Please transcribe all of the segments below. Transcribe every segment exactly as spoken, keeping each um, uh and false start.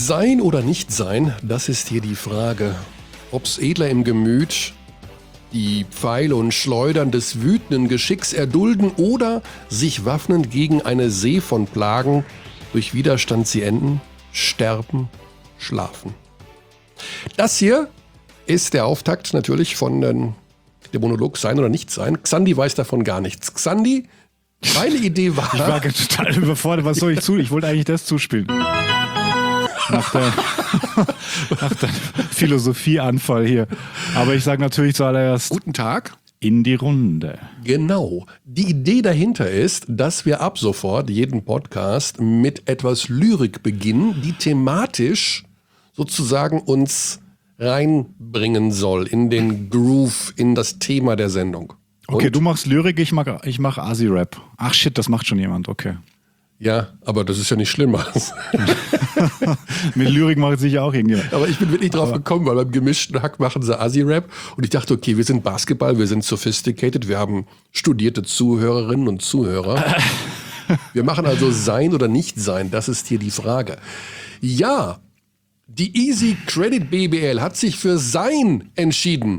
Sein oder nicht sein, das ist hier die Frage. Ob's edler im Gemüt, die Pfeile und Schleudern des wütenden Geschicks erdulden oder sich waffnend gegen eine See von Plagen durch Widerstand sie enden, sterben, schlafen. Das hier ist der Auftakt natürlich von ähm, dem Monolog Sein oder nicht sein. Xandi weiß davon gar nichts. Xandi, meine Idee war... Ich war total überfordert. Was soll ich zu? Ich wollte eigentlich das zuspielen. Nach der, nach der Philosophieanfall hier. Aber ich sage natürlich zuallererst... Guten Tag. In die Runde. Genau. Die Idee dahinter ist, dass wir ab sofort jeden Podcast mit etwas Lyrik beginnen, die thematisch sozusagen uns reinbringen soll in den Groove, in das Thema der Sendung. Und? Okay, du machst Lyrik, ich mach, ich mach Asi-Rap. Ach shit, das macht schon jemand, okay. Ja, aber das ist ja nicht schlimmer. Mit Lyrik macht sicher auch irgendjemand. Aber ich bin wirklich drauf aber gekommen, weil beim gemischten Hack machen sie Assi-Rap und ich dachte, okay, wir sind Basketball, wir sind sophisticated, wir haben studierte Zuhörerinnen und Zuhörer. Wir machen also Sein oder nicht sein, das ist hier die Frage. Ja, die Easy Credit B B L hat sich für Sein entschieden.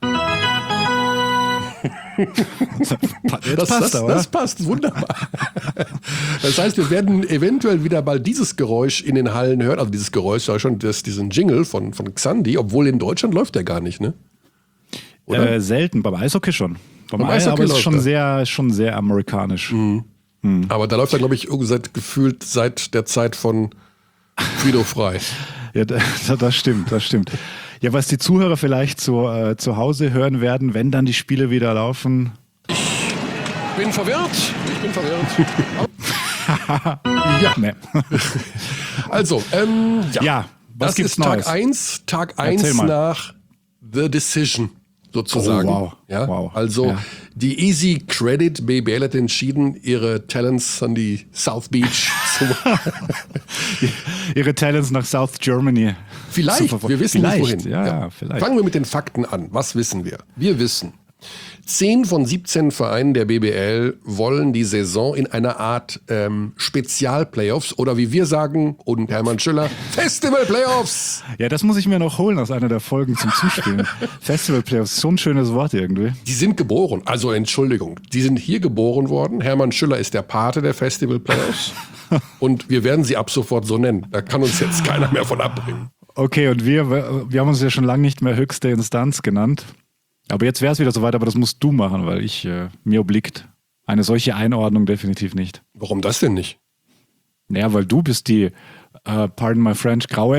Das passt, das, das passt, wunderbar. Das heißt, wir werden eventuell wieder mal dieses Geräusch in den Hallen hören, also dieses Geräusch, ja schon das, diesen Jingle von, von Xandi, obwohl in Deutschland läuft der gar nicht, ne? Oder? Äh, selten, beim Eishockey schon. Beim, beim Eishockey aber es ist schon sehr, schon sehr amerikanisch. Mhm. Mhm. Aber da läuft er, glaube ich, seit, gefühlt seit der Zeit von Guido Frei. Ja, das stimmt, das stimmt. Ja, was die Zuhörer vielleicht zu, äh, zu Hause hören werden, wenn dann die Spiele wieder laufen. Ich bin verwirrt. Ich bin verwirrt. Ja. Nee. Also, ähm, ja. ja was das gibt's ist Tag Neues? eins, Tag eins nach The Decision sozusagen. Oh, wow. Ja? wow. Also ja. die Easy Credit B B L hat entschieden, ihre Talents an die South Beach zu ihre Talents nach South Germany. Vielleicht, wir wissen vielleicht. nicht wohin. Ja, ja. vielleicht. Fangen wir mit den Fakten an. Was wissen wir? Wir wissen, zehn von siebzehn Vereinen der B B L wollen die Saison in einer Art ähm, Spezial-Playoffs oder wie wir sagen, und Hermann Schüller, Festival-Playoffs. Ja, das muss ich mir noch holen aus einer der Folgen zum Zuspielen. Festival-Playoffs, so ein schönes Wort irgendwie. Die sind geboren, also Entschuldigung, die sind hier geboren worden. Hermann Schüller ist der Pate der Festival-Playoffs und wir werden sie ab sofort so nennen. Da kann uns jetzt keiner mehr von abbringen. Okay, und wir, wir haben uns ja schon lange nicht mehr höchste Instanz genannt. Aber jetzt wäre es wieder soweit, aber das musst du machen, weil ich, äh, mir obliegt eine solche Einordnung definitiv nicht. Warum das denn nicht? Naja, weil du bist die, uh, pardon my French, graue.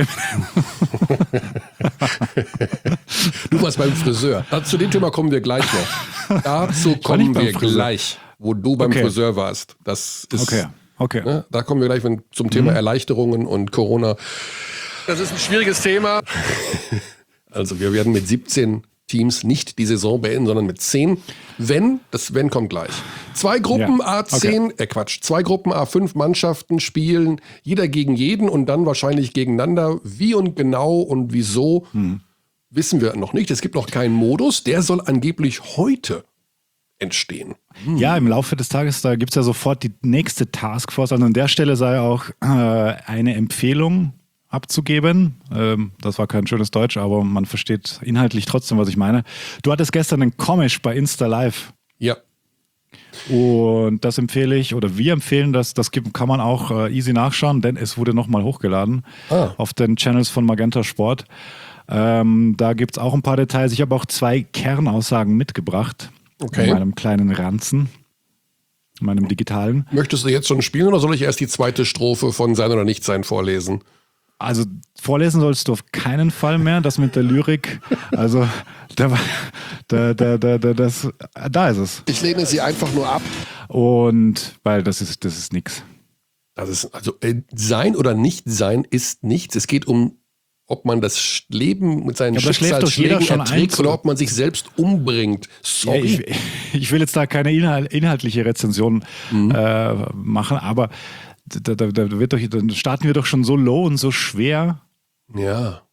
Du warst beim Friseur. Zu dem Thema kommen wir gleich noch. Dazu kommen wir gleich, wo du beim okay. Friseur warst. Das ist, okay, okay. Ne, da kommen wir gleich wenn, zum Thema mhm. Erleichterungen und Corona. Das ist ein schwieriges Thema. Also wir werden mit siebzehn Teams nicht die Saison beenden, sondern mit zehn. Wenn, das Wenn kommt gleich. Zwei Gruppen ja. A zehn, okay. äh Quatsch, zwei Gruppen A fünf Mannschaften spielen, jeder gegen jeden und dann wahrscheinlich gegeneinander. Wie und genau und wieso, hm. wissen wir noch nicht. Es gibt noch keinen Modus, der soll angeblich heute entstehen. Hm. Ja, im Laufe des Tages, da gibt es ja sofort die nächste Taskforce. Also an der Stelle sei auch äh, eine Empfehlung abzugeben. Ähm, das war kein schönes Deutsch, aber man versteht inhaltlich trotzdem, was ich meine. Du hattest gestern einen Comic bei Insta Live. Ja. Und das empfehle ich, oder wir empfehlen das, das kann man auch äh, easy nachschauen, denn es wurde nochmal hochgeladen ah. auf den Channels von Magenta Sport. Ähm, da gibt es auch ein paar Details. Ich habe auch zwei Kernaussagen mitgebracht. Okay. In meinem kleinen Ranzen. In meinem digitalen. Möchtest du jetzt schon spielen oder soll ich erst die zweite Strophe von Sein oder Nichtsein vorlesen? Also vorlesen sollst du auf keinen Fall mehr, das mit der Lyrik. Also da, da, da, da, da, das, da ist es. Ich lehne sie einfach nur ab. Und weil das ist, das ist nix. Das ist, also äh, Sein oder Nicht-Sein ist nichts. Es geht um, ob man das Leben mit seinen ja, Schicksalsschlägen erträgt oder ob man sich selbst umbringt. Sorry. Ja, ich, ich will jetzt da keine inhalt, inhaltliche Rezension mhm. äh, machen, aber Da, da, da, wird doch, dann starten wir doch schon so low und so schwer. Ja.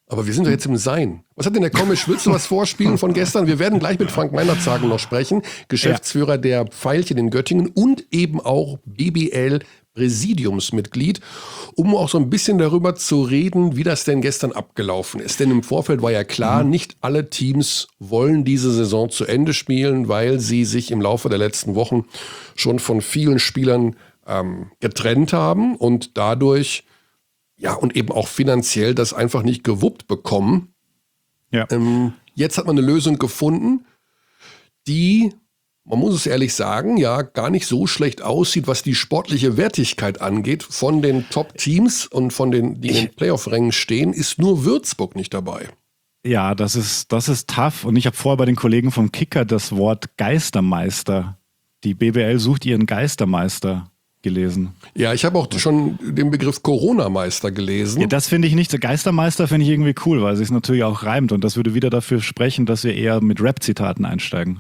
Aber wir sind doch jetzt im Sein. Was hat denn der Komisch? Willst du was vorspielen von gestern? Wir werden gleich mit Frank Meinerzagen noch sprechen. Geschäftsführer ja. der Veilchen in Göttingen und eben auch B B L-Präsidiumsmitglied, um auch so ein bisschen darüber zu reden, wie das denn gestern abgelaufen ist. Denn im Vorfeld war ja klar, mhm. nicht alle Teams wollen diese Saison zu Ende spielen, weil sie sich im Laufe der letzten Wochen schon von vielen Spielern ähm, getrennt haben und dadurch ja, und eben auch finanziell das einfach nicht gewuppt bekommen. Ja. Ähm, jetzt hat man eine Lösung gefunden, die, man muss es ehrlich sagen, ja gar nicht so schlecht aussieht, was die sportliche Wertigkeit angeht. Von den Top-Teams und von den, die in den Playoff-Rängen stehen, ist nur Würzburg nicht dabei. Ja, das ist, das ist tough. Und ich habe vorher bei den Kollegen vom Kicker das Wort Geistermeister. Die B B L sucht ihren Geistermeister gelesen. Ja, ich habe auch schon den Begriff Corona-Meister gelesen. Ja, das finde ich nicht. Geistermeister finde ich irgendwie cool, weil es sich natürlich auch reimt und das würde wieder dafür sprechen, dass wir eher mit Rap-Zitaten einsteigen.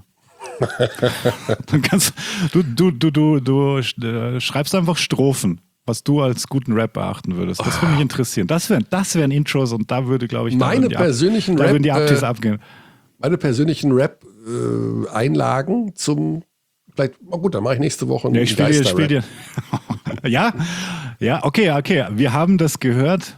Dann kannst, du, du, du, du, du äh, schreibst einfach Strophen, was du als guten Rap erachten würdest. Das würde mich interessieren. Das wären das wären Intros und da würde, glaube ich, meine da persönlichen Ab, Rap, da würden die Abtis äh, abgehen. Meine persönlichen Rap-Einlagen äh, zum Vielleicht, oh gut, dann mache ich nächste Woche einen ja, ich spiel dir, spiel dir. Ja, ja, okay, okay. Wir haben das gehört.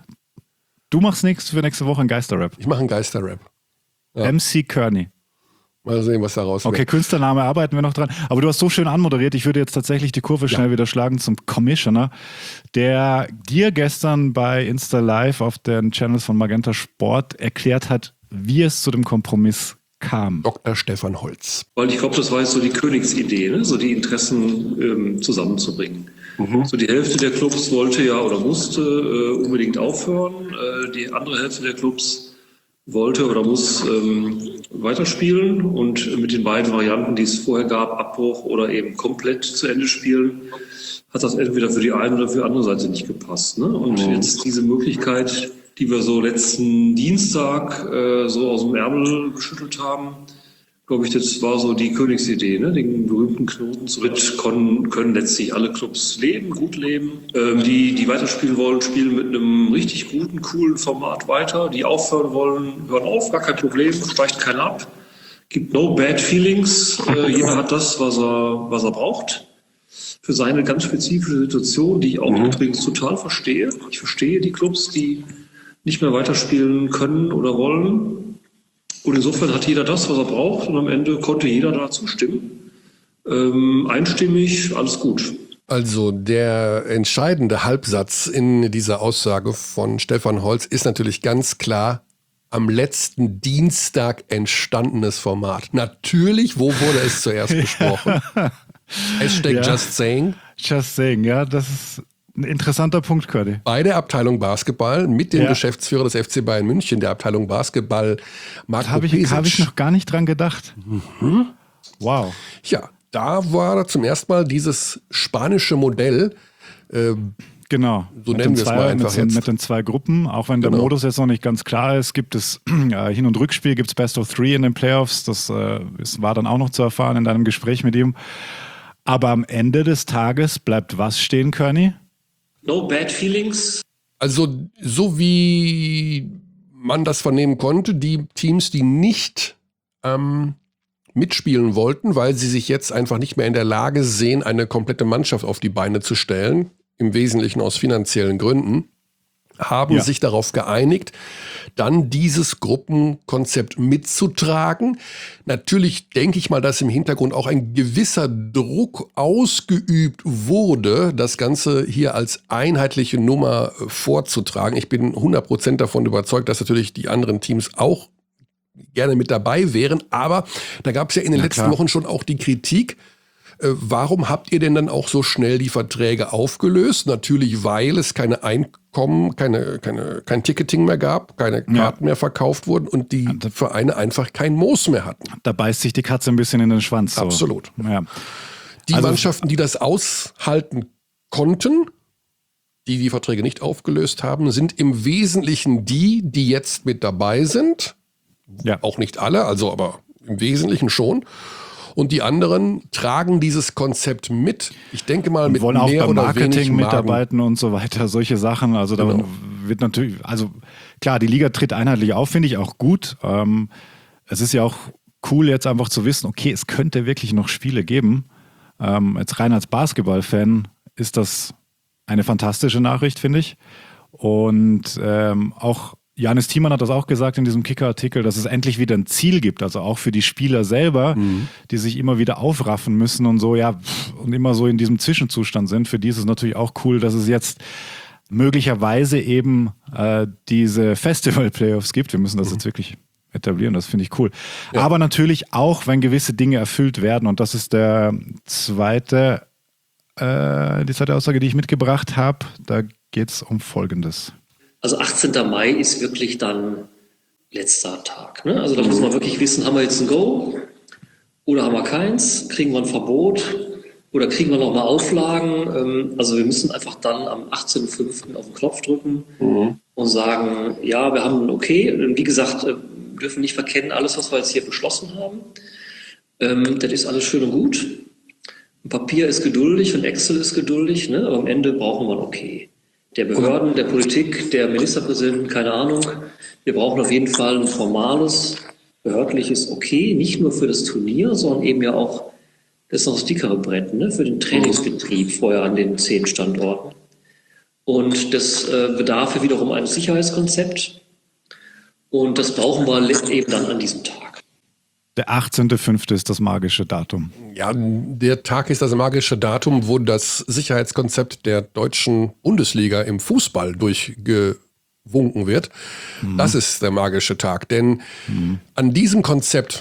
Du machst nichts für nächste Woche einen Geisterrap. Ich mache einen Geisterrap. Ja. M C Kearney. Mal sehen, was da rauskommt. Okay, Künstlername arbeiten wir noch dran. Aber du hast so schön anmoderiert. Ich würde jetzt tatsächlich die Kurve schnell ja. wieder schlagen zum Commissioner, der dir gestern bei Insta Live auf den Channels von Magenta Sport erklärt hat, wie es zu dem Kompromiss kam. Doktor Stefan Holz. Weil ich glaube, das war jetzt so die Königsidee, ne? So die Interessen ähm, zusammenzubringen. Mhm. So die Hälfte der Clubs wollte ja oder musste äh, unbedingt aufhören. Äh, die andere Hälfte der Clubs wollte oder muss ähm, weiterspielen. Und mit den beiden Varianten, die es vorher gab, Abbruch oder eben komplett zu Ende spielen, hat das entweder für die eine oder für die andere Seite nicht gepasst. Ne? Und mhm. jetzt diese Möglichkeit, die wir so letzten Dienstag äh, so aus dem Ärmel geschüttelt haben, glaube ich, das war so die Königsidee, ne? Den berühmten Knoten zu mit können, können letztlich alle Clubs leben, gut leben. Ähm, die, die weiterspielen wollen, spielen mit einem richtig guten, coolen Format weiter. Die aufhören wollen, hören auf, gar kein Problem, streicht keiner ab. Gibt no bad feelings. Äh, jeder hat das, was er, was er braucht. Für seine ganz spezifische Situation, die ich auch mhm. übrigens total verstehe. Ich verstehe die Clubs, die nicht mehr weiterspielen können oder wollen. Und insofern hat jeder das, was er braucht. Und am Ende konnte jeder da zustimmen. Ähm, einstimmig, alles gut. Also der entscheidende Halbsatz in dieser Aussage von Stefan Holz ist natürlich ganz klar am letzten Dienstag entstandenes Format. Natürlich, wo wurde es zuerst besprochen? Hashtag ja. Just Saying. Just Saying, ja, das ist ein interessanter Punkt, Curdy. Bei der Abteilung Basketball mit dem ja. Geschäftsführer des F C Bayern München, der Abteilung Basketball, Marco Habe ich, hab ich noch gar nicht dran gedacht. Mhm. Wow. Ja, da war zum ersten Mal dieses spanische Modell. Äh, genau. So mit nennen wir es mal einfach mit, jetzt. Mit den zwei Gruppen. Auch wenn der genau. Modus jetzt noch nicht ganz klar ist, gibt es äh, Hin- und Rückspiel, gibt es Best of Three in den Playoffs. Das äh, ist, war dann auch noch zu erfahren in deinem Gespräch mit ihm. Aber am Ende des Tages bleibt was stehen, Kearney? No bad feelings. Also so wie man das vernehmen konnte, die Teams, die nicht ähm, mitspielen wollten, weil sie sich jetzt einfach nicht mehr in der Lage sehen, eine komplette Mannschaft auf die Beine zu stellen, im Wesentlichen aus finanziellen Gründen, haben ja. sich darauf geeinigt, dann dieses Gruppenkonzept mitzutragen. Natürlich denke ich mal, dass im Hintergrund auch ein gewisser Druck ausgeübt wurde, das Ganze hier als einheitliche Nummer vorzutragen. Ich bin hundert Prozent davon überzeugt, dass natürlich die anderen Teams auch gerne mit dabei wären. Aber da gab es ja in den ja, letzten klar. Wochen schon auch die Kritik, warum habt ihr denn dann auch so schnell die Verträge aufgelöst? Natürlich, weil es keine Einkommen, keine, keine, kein Ticketing mehr gab, keine Karten ja. mehr verkauft wurden und die ja, Vereine einfach kein Moos mehr hatten. Da beißt sich die Katze ein bisschen in den Schwanz. So. Absolut. Ja. Die also, Mannschaften, die das aushalten konnten, die die Verträge nicht aufgelöst haben, sind im Wesentlichen die, die jetzt mit dabei sind. Ja. Auch nicht alle, also aber im Wesentlichen schon. Und die anderen tragen dieses Konzept mit. Ich denke mal, mit wollen auch mehr beim oder Marketing wenig mitarbeiten und so weiter, solche Sachen. Also da genau. wird natürlich, also klar, die Liga tritt einheitlich auf, finde ich auch gut. Ähm, es ist ja auch cool, jetzt einfach zu wissen, okay, es könnte wirklich noch Spiele geben. Ähm, jetzt rein als Basketball-Fan ist das eine fantastische Nachricht, finde ich. Und ähm, auch Janis Thiemann hat das auch gesagt in diesem Kicker-Artikel, dass es endlich wieder ein Ziel gibt, also auch für die Spieler selber, mhm. die sich immer wieder aufraffen müssen und so, ja, und immer so in diesem Zwischenzustand sind. Für die ist es natürlich auch cool, dass es jetzt möglicherweise eben äh, diese Festival-Playoffs gibt. Wir müssen das mhm. jetzt wirklich etablieren, das finde ich cool. Ja. Aber natürlich auch, wenn gewisse Dinge erfüllt werden, und das ist der zweite, äh, die zweite Aussage, die ich mitgebracht habe, da geht es um Folgendes. Also achtzehnten Mai ist wirklich dann letzter Tag. Ne? Also da muss man wirklich wissen, haben wir jetzt ein Go oder haben wir keins? Kriegen wir ein Verbot oder kriegen wir nochmal Auflagen? Also wir müssen einfach dann am achtzehnten fünften auf den Knopf drücken mhm. und sagen, ja, wir haben ein Okay. Und wie gesagt, wir dürfen nicht verkennen, alles, was wir jetzt hier beschlossen haben. Das ist alles schön und gut. Papier ist geduldig und Excel ist geduldig, ne? Aber am Ende brauchen wir ein Okay. Der Behörden, der Politik, der Ministerpräsidenten, keine Ahnung. Wir brauchen auf jeden Fall ein formales, behördliches Okay, nicht nur für das Turnier, sondern eben ja auch, das ist noch das dickere Brett, ne, für den Trainingsbetrieb vorher an den zehn Standorten. Und das äh, bedarf ja wiederum eines Sicherheitskonzept. Und das brauchen wir eben dann an diesem Tag. Der achtzehnte fünfte ist das magische Datum. Ja, der Tag ist das magische Datum, wo das Sicherheitskonzept der deutschen Bundesliga im Fußball durchgewunken wird. Mhm. Das ist der magische Tag. Denn mhm. an diesem Konzept,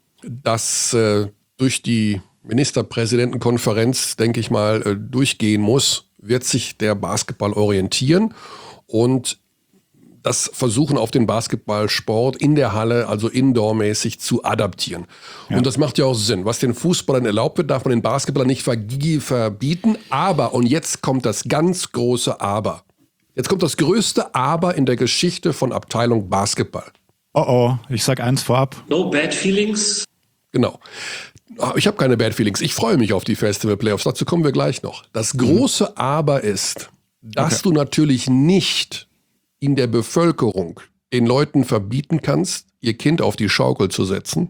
das äh, durch die Ministerpräsidentenkonferenz, denke ich mal, äh, durchgehen muss, wird sich der Basketball orientieren und das versuchen auf den Basketballsport in der Halle, also indoormäßig, zu adaptieren. Ja. Und das macht ja auch Sinn. Was den Fußballern erlaubt wird, darf man den Basketballern nicht verbieten. Aber, und jetzt kommt das ganz große Aber. Jetzt kommt das größte Aber in der Geschichte von Abteilung Basketball. Oh oh, ich sag eins vorab. No bad feelings. Genau. Ich habe keine Bad Feelings. Ich freue mich auf die Festival Playoffs. Dazu kommen wir gleich noch. Das große mhm. Aber ist, dass okay. du natürlich nicht in der Bevölkerung den Leuten verbieten kannst, ihr Kind auf die Schaukel zu setzen,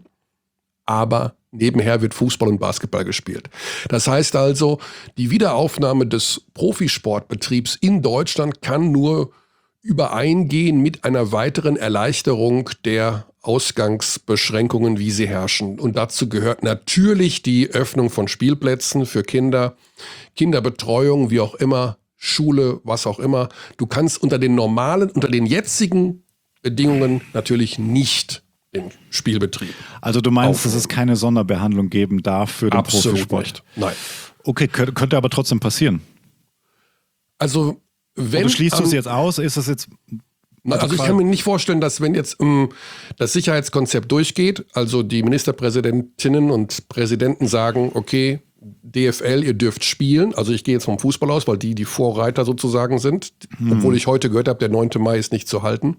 aber nebenher wird Fußball und Basketball gespielt. Das heißt also, die Wiederaufnahme des Profisportbetriebs in Deutschland kann nur übereingehen mit einer weiteren Erleichterung der Ausgangsbeschränkungen, wie sie herrschen. Und dazu gehört natürlich die Öffnung von Spielplätzen für Kinder, Kinderbetreuung, wie auch immer, Schule, was auch immer. Du kannst unter den normalen, unter den jetzigen Bedingungen natürlich nicht den Spielbetrieb. Also du meinst, aufnehmen. Dass es keine Sonderbehandlung geben darf für den Absolut Profisport? Nicht. Nein. Okay, könnte, könnte aber trotzdem passieren. Also wenn... Oder schließt du es jetzt aus? Ist das jetzt... Na, also ich kann mir nicht vorstellen, dass wenn jetzt um, das Sicherheitskonzept durchgeht, also die Ministerpräsidentinnen und Präsidenten sagen, okay, D F L, ihr dürft spielen. Also ich gehe jetzt vom Fußball aus, weil die die Vorreiter sozusagen sind. Hm. Obwohl ich heute gehört habe, der neunte Mai ist nicht zu halten.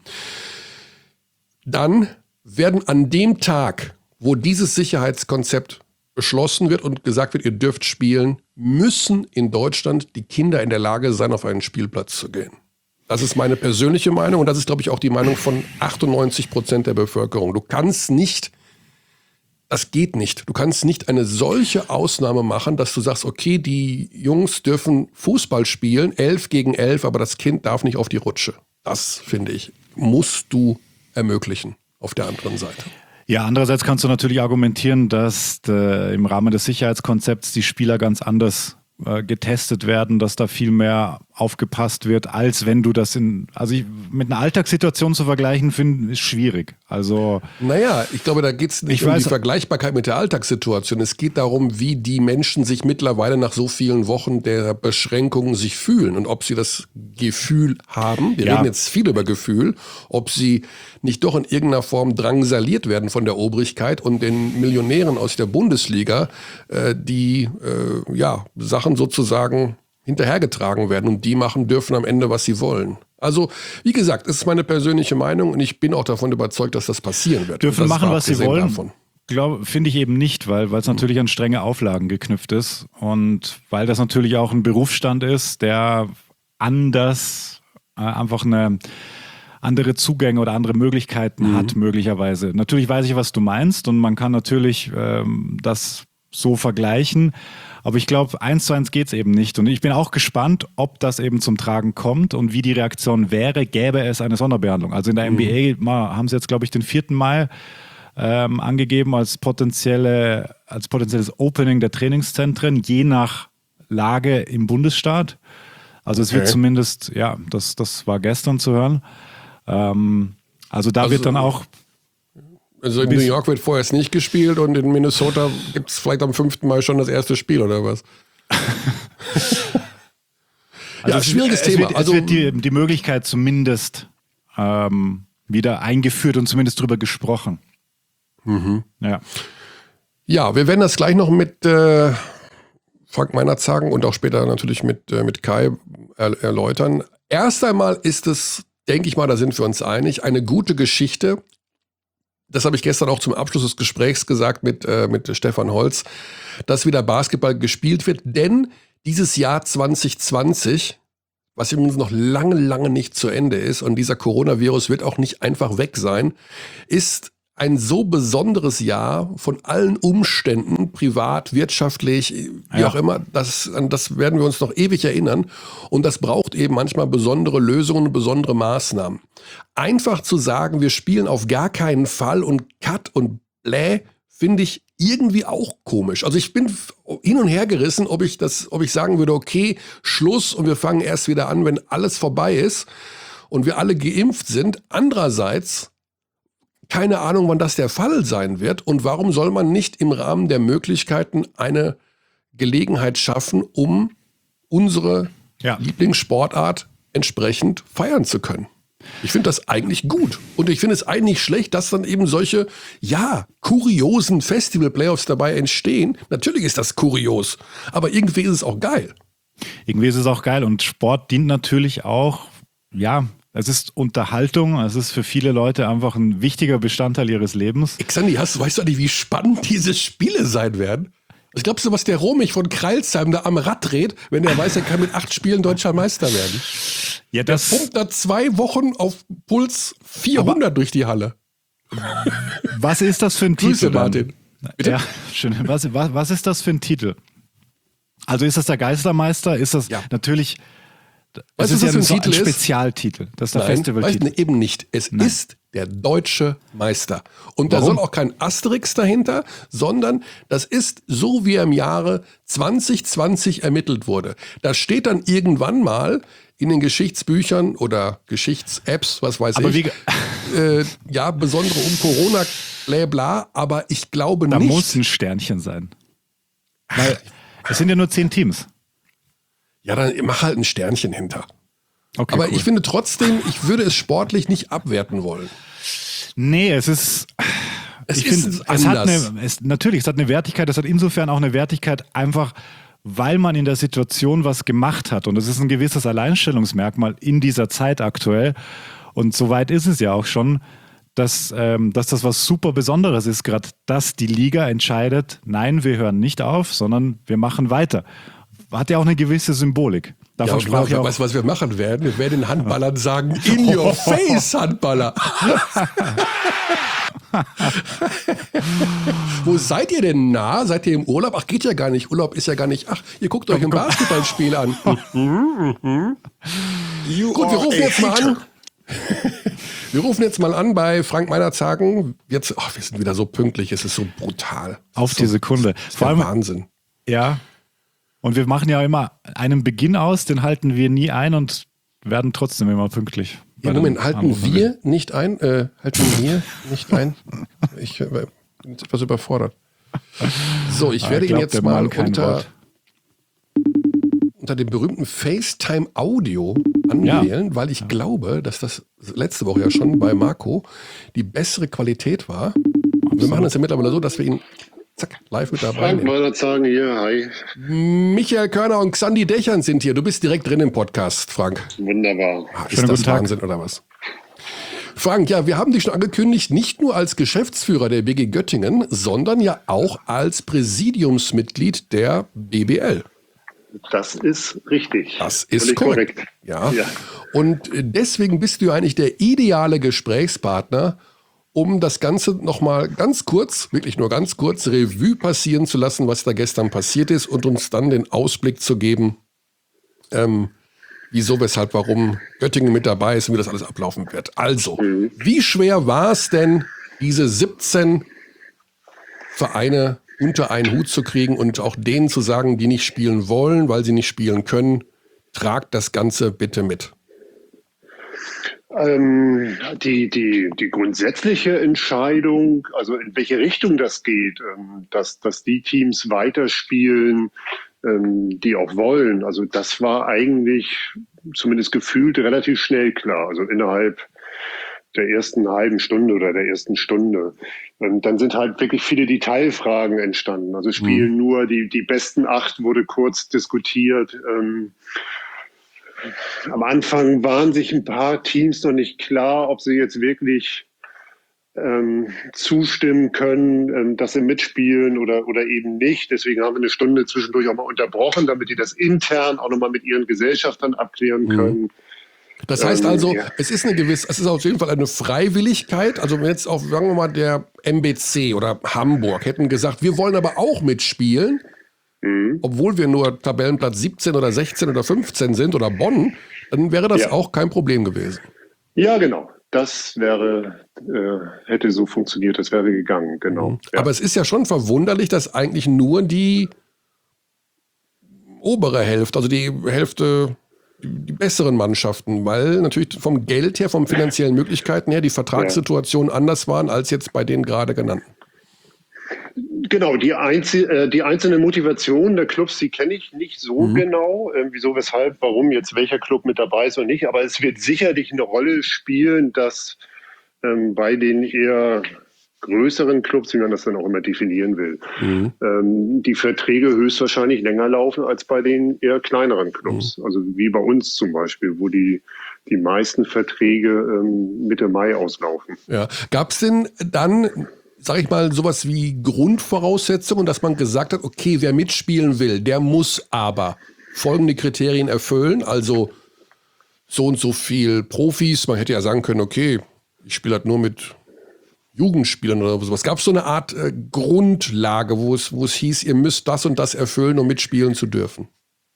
Dann werden an dem Tag, wo dieses Sicherheitskonzept beschlossen wird und gesagt wird, ihr dürft spielen, müssen in Deutschland die Kinder in der Lage sein, auf einen Spielplatz zu gehen. Das ist meine persönliche Meinung und das ist, glaube ich, auch die Meinung von achtundneunzig Prozent der Bevölkerung. Du kannst nicht Das geht nicht. Du kannst nicht eine solche Ausnahme machen, dass du sagst, okay, die Jungs dürfen Fußball spielen, elf gegen elf, aber das Kind darf nicht auf die Rutsche. Das, finde ich, musst du ermöglichen auf der anderen Seite. Ja, andererseits kannst du natürlich argumentieren, dass äh, im Rahmen des Sicherheitskonzepts die Spieler ganz anders äh, getestet werden, dass da viel mehr aufgepasst wird, als wenn du das in, also ich, mit einer Alltagssituation zu vergleichen, finde ist schwierig. Also naja, ich glaube, da geht es nicht ich um weiß, die Vergleichbarkeit mit der Alltagssituation. Es geht darum, wie die Menschen sich mittlerweile nach so vielen Wochen der Beschränkungen sich fühlen und ob sie das Gefühl haben, wir ja. reden jetzt viel über Gefühl, ob sie nicht doch in irgendeiner Form drangsaliert werden von der Obrigkeit und den Millionären aus der Bundesliga, äh, die äh, ja Sachen sozusagen hinterhergetragen werden und die machen dürfen am Ende, was sie wollen. Also, wie gesagt, es ist meine persönliche Meinung und ich bin auch davon überzeugt, dass das passieren wird. Dürfen machen, was sie wollen, finde ich eben nicht, weil es natürlich an strenge Auflagen geknüpft ist und weil das natürlich auch ein Berufsstand ist, der anders äh, einfach eine andere Zugänge oder andere Möglichkeiten mhm. hat, möglicherweise. Natürlich weiß ich, was du meinst und man kann natürlich ähm, das so vergleichen, aber ich glaube, eins zu eins geht es eben nicht und ich bin auch gespannt, ob das eben zum Tragen kommt und wie die Reaktion wäre, gäbe es eine Sonderbehandlung. Also in der mhm. N B A haben sie jetzt, glaube ich, den vierten Mai ähm, angegeben als, potenzielle, als potenzielles Opening der Trainingszentren, je nach Lage im Bundesstaat. Also es okay. wird zumindest, ja, das, das war gestern zu hören. Ähm, also da also, wird dann auch... Also in New York wird vorerst nicht gespielt und in Minnesota gibt es vielleicht am fünften Mai schon das erste Spiel oder was? Also ja, schwieriges es Thema. Wird, also, es wird die, die Möglichkeit zumindest ähm, wieder eingeführt und zumindest drüber gesprochen. Mhm. Ja. Ja, wir werden das gleich noch mit äh, Frank Meinertz sagen und auch später natürlich mit, äh, mit Kai er, erläutern. Erst einmal ist es, denke ich mal, da sind wir uns einig, eine gute Geschichte. Das habe ich gestern auch zum Abschluss des Gesprächs gesagt mit, äh, mit Stefan Holz, dass wieder Basketball gespielt wird, denn dieses Jahr zwanzig zwanzig, was übrigens noch lange, lange nicht zu Ende ist und dieser Coronavirus wird auch nicht einfach weg sein, ist ein so besonderes Jahr von allen Umständen, privat, wirtschaftlich, wie ja. auch immer, das, an das werden wir uns noch ewig erinnern. Und das braucht eben manchmal besondere Lösungen, besondere Maßnahmen. Einfach zu sagen, wir spielen auf gar keinen Fall und Cut und Bläh, finde ich irgendwie auch komisch. Also ich bin hin und her gerissen, ob ich das, ob ich sagen würde, okay, Schluss und wir fangen erst wieder an, wenn alles vorbei ist und wir alle geimpft sind. Andererseits keine Ahnung, wann das der Fall sein wird und warum soll man nicht im Rahmen der Möglichkeiten eine Gelegenheit schaffen, um unsere ja. Lieblingssportart entsprechend feiern zu können. Ich finde das eigentlich gut und ich finde es eigentlich schlecht, dass dann eben solche, ja, kuriosen Festival-Playoffs dabei entstehen. Natürlich ist das kurios, aber irgendwie ist es auch geil. Irgendwie ist es auch geil und Sport dient natürlich auch, ja, es ist Unterhaltung, es ist für viele Leute einfach ein wichtiger Bestandteil ihres Lebens. Xandi, hast, weißt du eigentlich, wie spannend diese Spiele sein werden? Was glaubst du, was der Romich von Kreilsheim da am Rad dreht, wenn er weiß, er kann mit acht Spielen deutscher Meister werden? Ja, das der pumpt da zwei Wochen auf Puls vierhundert durch die Halle. Was ist das für ein Titel? Grüße, Martin. Bitte? Ja, schön. Was, was, was ist das für ein Titel? Also ist das der Geistermeister? Ist das ja. natürlich... Weißt das du, ist was ja ein, so ein Titel Spezialtitel. Das ist der Nein, Festivaltitel. weißt du, eben nicht. Es Nein. ist der deutsche Meister. Und da Warum? soll auch kein Asterix dahinter, sondern das ist so, wie er im Jahre zwanzig zwanzig ermittelt wurde. Das steht dann irgendwann mal in den Geschichtsbüchern oder Geschichts-Apps, was weiß aber ich. Wie, äh, ja, besondere um Corona, bla bla, aber ich glaube da nicht. Da muss ein Sternchen sein. Weil es sind ja nur zehn Teams. Ja, dann mach halt ein Sternchen hinter. Okay, aber cool. ich finde trotzdem, ich würde es sportlich nicht abwerten wollen. Nee, es ist... Es ich ist find, anders. Es hat eine, es, natürlich, es hat eine Wertigkeit. Es hat insofern auch eine Wertigkeit, einfach weil man in der Situation was gemacht hat. Und es ist ein gewisses Alleinstellungsmerkmal in dieser Zeit aktuell. Und soweit ist es ja auch schon, dass, ähm, dass das was super Besonderes ist, gerade dass die Liga entscheidet, nein, wir hören nicht auf, sondern wir machen weiter. Hat ja auch eine gewisse Symbolik. Davon ja, sprach ja auch. Weißt du, was wir machen werden? Wir werden den Handballern sagen, in your face, Handballer. Wo seid ihr denn nah? Seid ihr im Urlaub? Ach, geht ja gar nicht. Urlaub ist ja gar nicht. Ach, ihr guckt euch ein Basketballspiel an. Gut, wir rufen jetzt mal an. Wir rufen jetzt mal an bei Frank Meinertz. Jetzt, oh, wir sind wieder so pünktlich. Es ist so brutal. Auf so, die Sekunde. Vor allem Wahnsinn. Ja. Und wir machen ja immer einen Beginn aus, den halten wir nie ein und werden trotzdem immer pünktlich. Ja, Moment, halten wir nicht ein? Äh, halten wir nicht ein? Ich äh, bin etwas überfordert. So, ich werde ich glaub, ihn jetzt mal unter, unter dem berühmten FaceTime Audio anwählen, ja. weil ich ja. glaube, dass das letzte Woche ja schon bei Marco die bessere Qualität war. Absolut. Wir machen das ja mittlerweile so, dass wir ihn zack, live mit dabei. Frank Meinertz sagen hier, hi. Michael Körner und Xandi Dechern sind hier. Du bist direkt drin im Podcast, Frank. Wunderbar. Ah, ist das Wahnsinn oder was? Frank, ja, wir haben dich schon angekündigt, nicht nur als Geschäftsführer der B G Göttingen, sondern ja auch als Präsidiumsmitglied der B B L. Das ist richtig. Das ist korrekt. korrekt. Ja. ja. Und deswegen bist du eigentlich der ideale Gesprächspartner, um das Ganze nochmal ganz kurz, wirklich nur ganz kurz, Revue passieren zu lassen, was da gestern passiert ist und uns dann den Ausblick zu geben, ähm, wieso, weshalb, warum Göttingen mit dabei ist und wie das alles ablaufen wird. Also, mhm. wie schwer war es denn, diese siebzehn Vereine unter einen Hut zu kriegen und auch denen zu sagen, die nicht spielen wollen, weil sie nicht spielen können, tragt das Ganze bitte mit? Ähm, die, die, die grundsätzliche Entscheidung, also in welche Richtung das geht, ähm, dass, dass die Teams weiterspielen, ähm, die auch wollen, also das war eigentlich zumindest gefühlt relativ schnell klar, also innerhalb der ersten halben Stunde oder der ersten Stunde. Ähm, dann sind halt wirklich viele Detailfragen entstanden. Also spielen mhm. nur die, die besten acht, wurde kurz diskutiert. Ähm, Am Anfang waren sich ein paar Teams noch nicht klar, ob sie jetzt wirklich ähm, zustimmen können, ähm, dass sie mitspielen oder, oder eben nicht. Deswegen haben wir eine Stunde zwischendurch auch mal unterbrochen, damit die das intern auch nochmal mit ihren Gesellschaftern abklären können. Mhm. Das heißt also, ähm, ja. es ist eine gewisse, es ist auf jeden Fall eine Freiwilligkeit. Also wenn jetzt auch, sagen wir mal, der M B C oder Hamburg hätten gesagt, wir wollen aber auch mitspielen, mhm. obwohl wir nur Tabellenplatz siebzehn oder sechzehn oder fünfzehn sind oder Bonn, dann wäre das ja. auch kein Problem gewesen. Ja, genau. Das wäre, äh, hätte so funktioniert, das wäre gegangen, genau. Mhm. Ja. Aber es ist ja schon verwunderlich, dass eigentlich nur die obere Hälfte, also die Hälfte, die besseren Mannschaften, weil natürlich vom Geld her, vom finanziellen Möglichkeiten her, die Vertragssituationen ja. anders waren als jetzt bei den gerade genannten. Genau, die, Einzel- äh, die einzelne Motivation der Clubs, die kenne ich nicht so mhm. genau, äh, wieso, weshalb, warum jetzt welcher Club mit dabei ist oder nicht, aber es wird sicherlich eine Rolle spielen, dass ähm, bei den eher größeren Clubs, wie man das dann auch immer definieren will, mhm. ähm, die Verträge höchstwahrscheinlich länger laufen als bei den eher kleineren Clubs, mhm. also wie bei uns zum Beispiel, wo die die meisten Verträge ähm, Mitte Mai auslaufen. Ja. Gab es denn dann, sag ich mal, sowas wie Grundvoraussetzungen, dass man gesagt hat, okay, wer mitspielen will, der muss aber folgende Kriterien erfüllen, also so und so viel Profis, man hätte ja sagen können, okay, ich spiele halt nur mit Jugendspielern oder sowas. Gab es so eine Art äh, Grundlage, wo es, wo es hieß, ihr müsst das und das erfüllen, um mitspielen zu dürfen?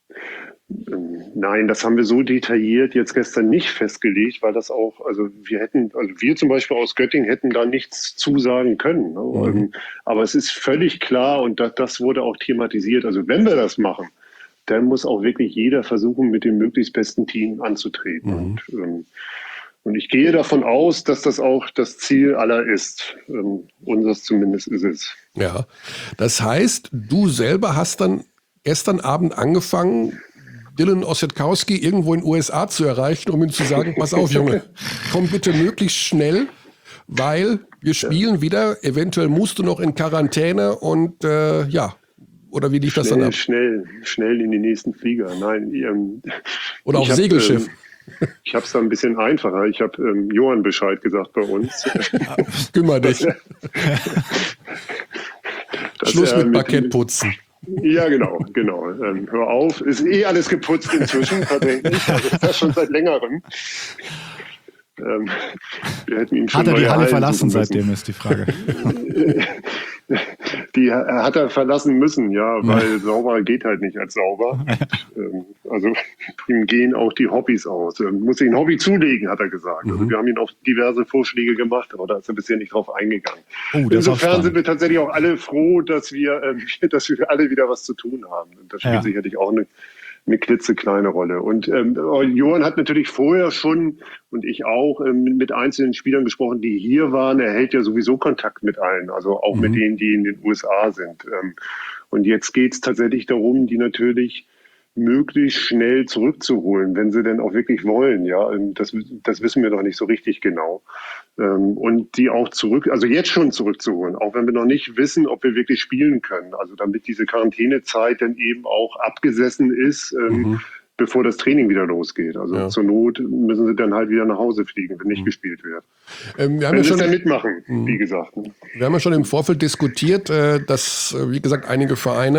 Nein, das haben wir so detailliert jetzt gestern nicht festgelegt, weil das auch, also wir hätten, also wir zum Beispiel aus Göttingen hätten da nichts zusagen können. Ne? Mhm. Aber es ist völlig klar und das, das wurde auch thematisiert. Also wenn wir das machen, dann muss auch wirklich jeder versuchen, mit dem möglichst besten Team anzutreten. Mhm. Und, ähm, und ich gehe davon aus, dass das auch das Ziel aller ist. Ähm, unseres zumindest ist es. Ja, das heißt, du selber hast dann gestern Abend angefangen, Dylan Ossetkowski irgendwo in den U S A zu erreichen, um ihm zu sagen, pass auf, Junge, komm bitte möglichst schnell, weil wir spielen ja. wieder, eventuell musst du noch in Quarantäne und äh, ja, oder wie lief schnell, das dann ab? Schnell, schnell in den nächsten Flieger. Nein, ähm, oder auf Segelschiff. Ähm, ich habe es da ein bisschen einfacher. Ich habe ähm, Johann Bescheid gesagt bei uns. Kümmer dich. Dass er, Schluss mit, mit Parkettputzen. Ja, genau, genau. Ähm, hör auf, ist eh alles geputzt inzwischen, tatsächlich. Also ist das schon seit längerem. Ähm, wir hätten ihn schon hat er die Halle Hallen verlassen seitdem, ist die Frage. Die hat er verlassen müssen, ja, weil ja. sauber geht halt nicht als sauber. Ähm, also ihm gehen auch die Hobbys aus. Er muss sich ein Hobby zulegen, hat er gesagt. Mhm. Also wir haben ihm auch diverse Vorschläge gemacht, aber da ist er bisher nicht drauf eingegangen. Oh, insofern sind wir tatsächlich auch alle froh, dass wir, äh, dass wir alle wieder was zu tun haben. Und das spielt ja. sicherlich auch eine eine klitzekleine Rolle. Und ähm, Johann hat natürlich vorher schon, und ich auch, ähm, mit einzelnen Spielern gesprochen, die hier waren. Er hält ja sowieso Kontakt mit allen, also auch mhm. mit denen, die in den U S A sind. Ähm, und jetzt geht es tatsächlich darum, die natürlich möglichst schnell zurückzuholen, wenn sie denn auch wirklich wollen. Ja, das, das wissen wir noch nicht so richtig genau. Und die auch zurück, also jetzt schon zurückzuholen, auch wenn wir noch nicht wissen, ob wir wirklich spielen können. Also damit diese Quarantänezeit dann eben auch abgesessen ist, mhm. bevor das Training wieder losgeht. Also ja. zur Not müssen sie dann halt wieder nach Hause fliegen, wenn nicht mhm. gespielt wird. Ähm, wir haben wenn ja sie schon dann mitmachen, mhm. wie gesagt. Wir haben ja schon im Vorfeld diskutiert, dass, wie gesagt, einige Vereine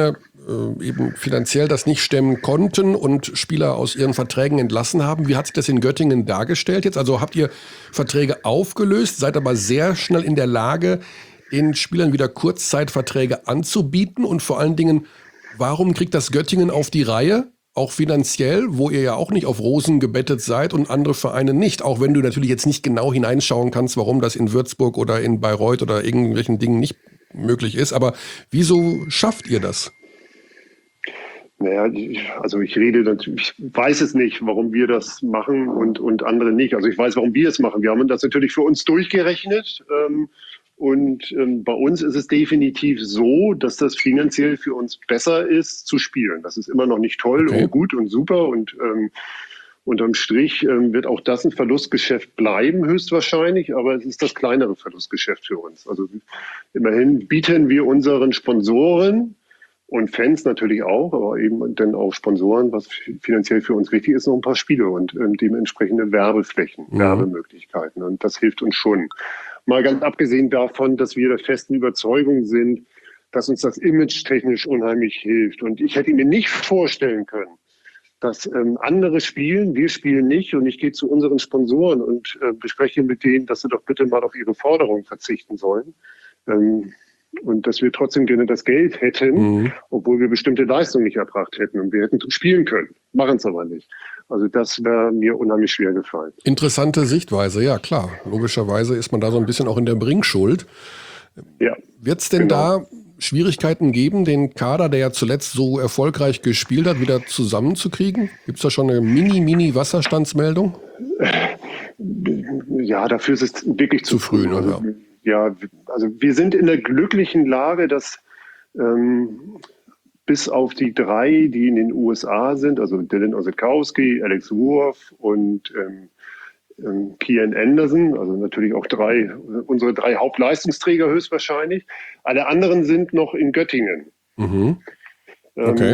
äh, eben finanziell das nicht stemmen konnten und Spieler aus ihren Verträgen entlassen haben. Wie hat sich das in Göttingen dargestellt jetzt? Also habt ihr Verträge aufgelöst, seid aber sehr schnell in der Lage, den Spielern wieder Kurzzeitverträge anzubieten und vor allen Dingen, warum kriegt das Göttingen auf die Reihe? Auch finanziell, wo ihr ja auch nicht auf Rosen gebettet seid und andere Vereine nicht. Auch wenn du natürlich jetzt nicht genau hineinschauen kannst, warum das in Würzburg oder in Bayreuth oder irgendwelchen Dingen nicht möglich ist. Aber wieso schafft ihr das? Naja, also ich rede natürlich, ich weiß es nicht, warum wir das machen und, und andere nicht. Also ich weiß, warum wir es machen. Wir haben das natürlich für uns durchgerechnet. Ähm, Und ähm, bei uns ist es definitiv so, dass das finanziell für uns besser ist zu spielen. Das ist immer noch nicht toll Okay. und gut und super. Und ähm, unterm Strich ähm, wird auch das ein Verlustgeschäft bleiben, höchstwahrscheinlich. Aber es ist das kleinere Verlustgeschäft für uns. Also immerhin bieten wir unseren Sponsoren und Fans natürlich auch, aber eben dann auch Sponsoren, was finanziell für uns wichtig ist, noch ein paar Spiele und ähm, dementsprechende Werbeflächen, Mhm. Werbemöglichkeiten. Und das hilft uns schon. Mal ganz abgesehen davon, dass wir der festen Überzeugung sind, dass uns das Image technisch unheimlich hilft. Und ich hätte mir nicht vorstellen können, dass ähm, andere spielen, wir spielen nicht. Und ich gehe zu unseren Sponsoren und äh, bespreche mit denen, dass sie doch bitte mal auf ihre Forderungen verzichten sollen. Ähm, und dass wir trotzdem gerne das Geld hätten, Mhm. obwohl wir bestimmte Leistungen nicht erbracht hätten. Und wir hätten spielen können, machen es aber nicht. Also das wäre mir unheimlich schwer gefallen. Interessante Sichtweise, ja klar. Logischerweise ist man da so ein bisschen auch in der Bringschuld. Ja, Wird es denn Genau. da Schwierigkeiten geben, den Kader, der ja zuletzt so erfolgreich gespielt hat, wieder zusammenzukriegen? Gibt es da schon eine Mini-Mini-Wasserstandsmeldung? Ja, dafür ist es wirklich zu, Zu früh, ne, Also, ja, also wir sind in der glücklichen Lage, dass ähm, bis auf die drei, die in den U S A sind, also Dylan Osetkowski, Alex Worf und ähm, ähm, Kian Anderson, also natürlich auch drei, unsere drei Hauptleistungsträger höchstwahrscheinlich. Alle anderen sind noch in Göttingen. Mhm. Ähm, Okay.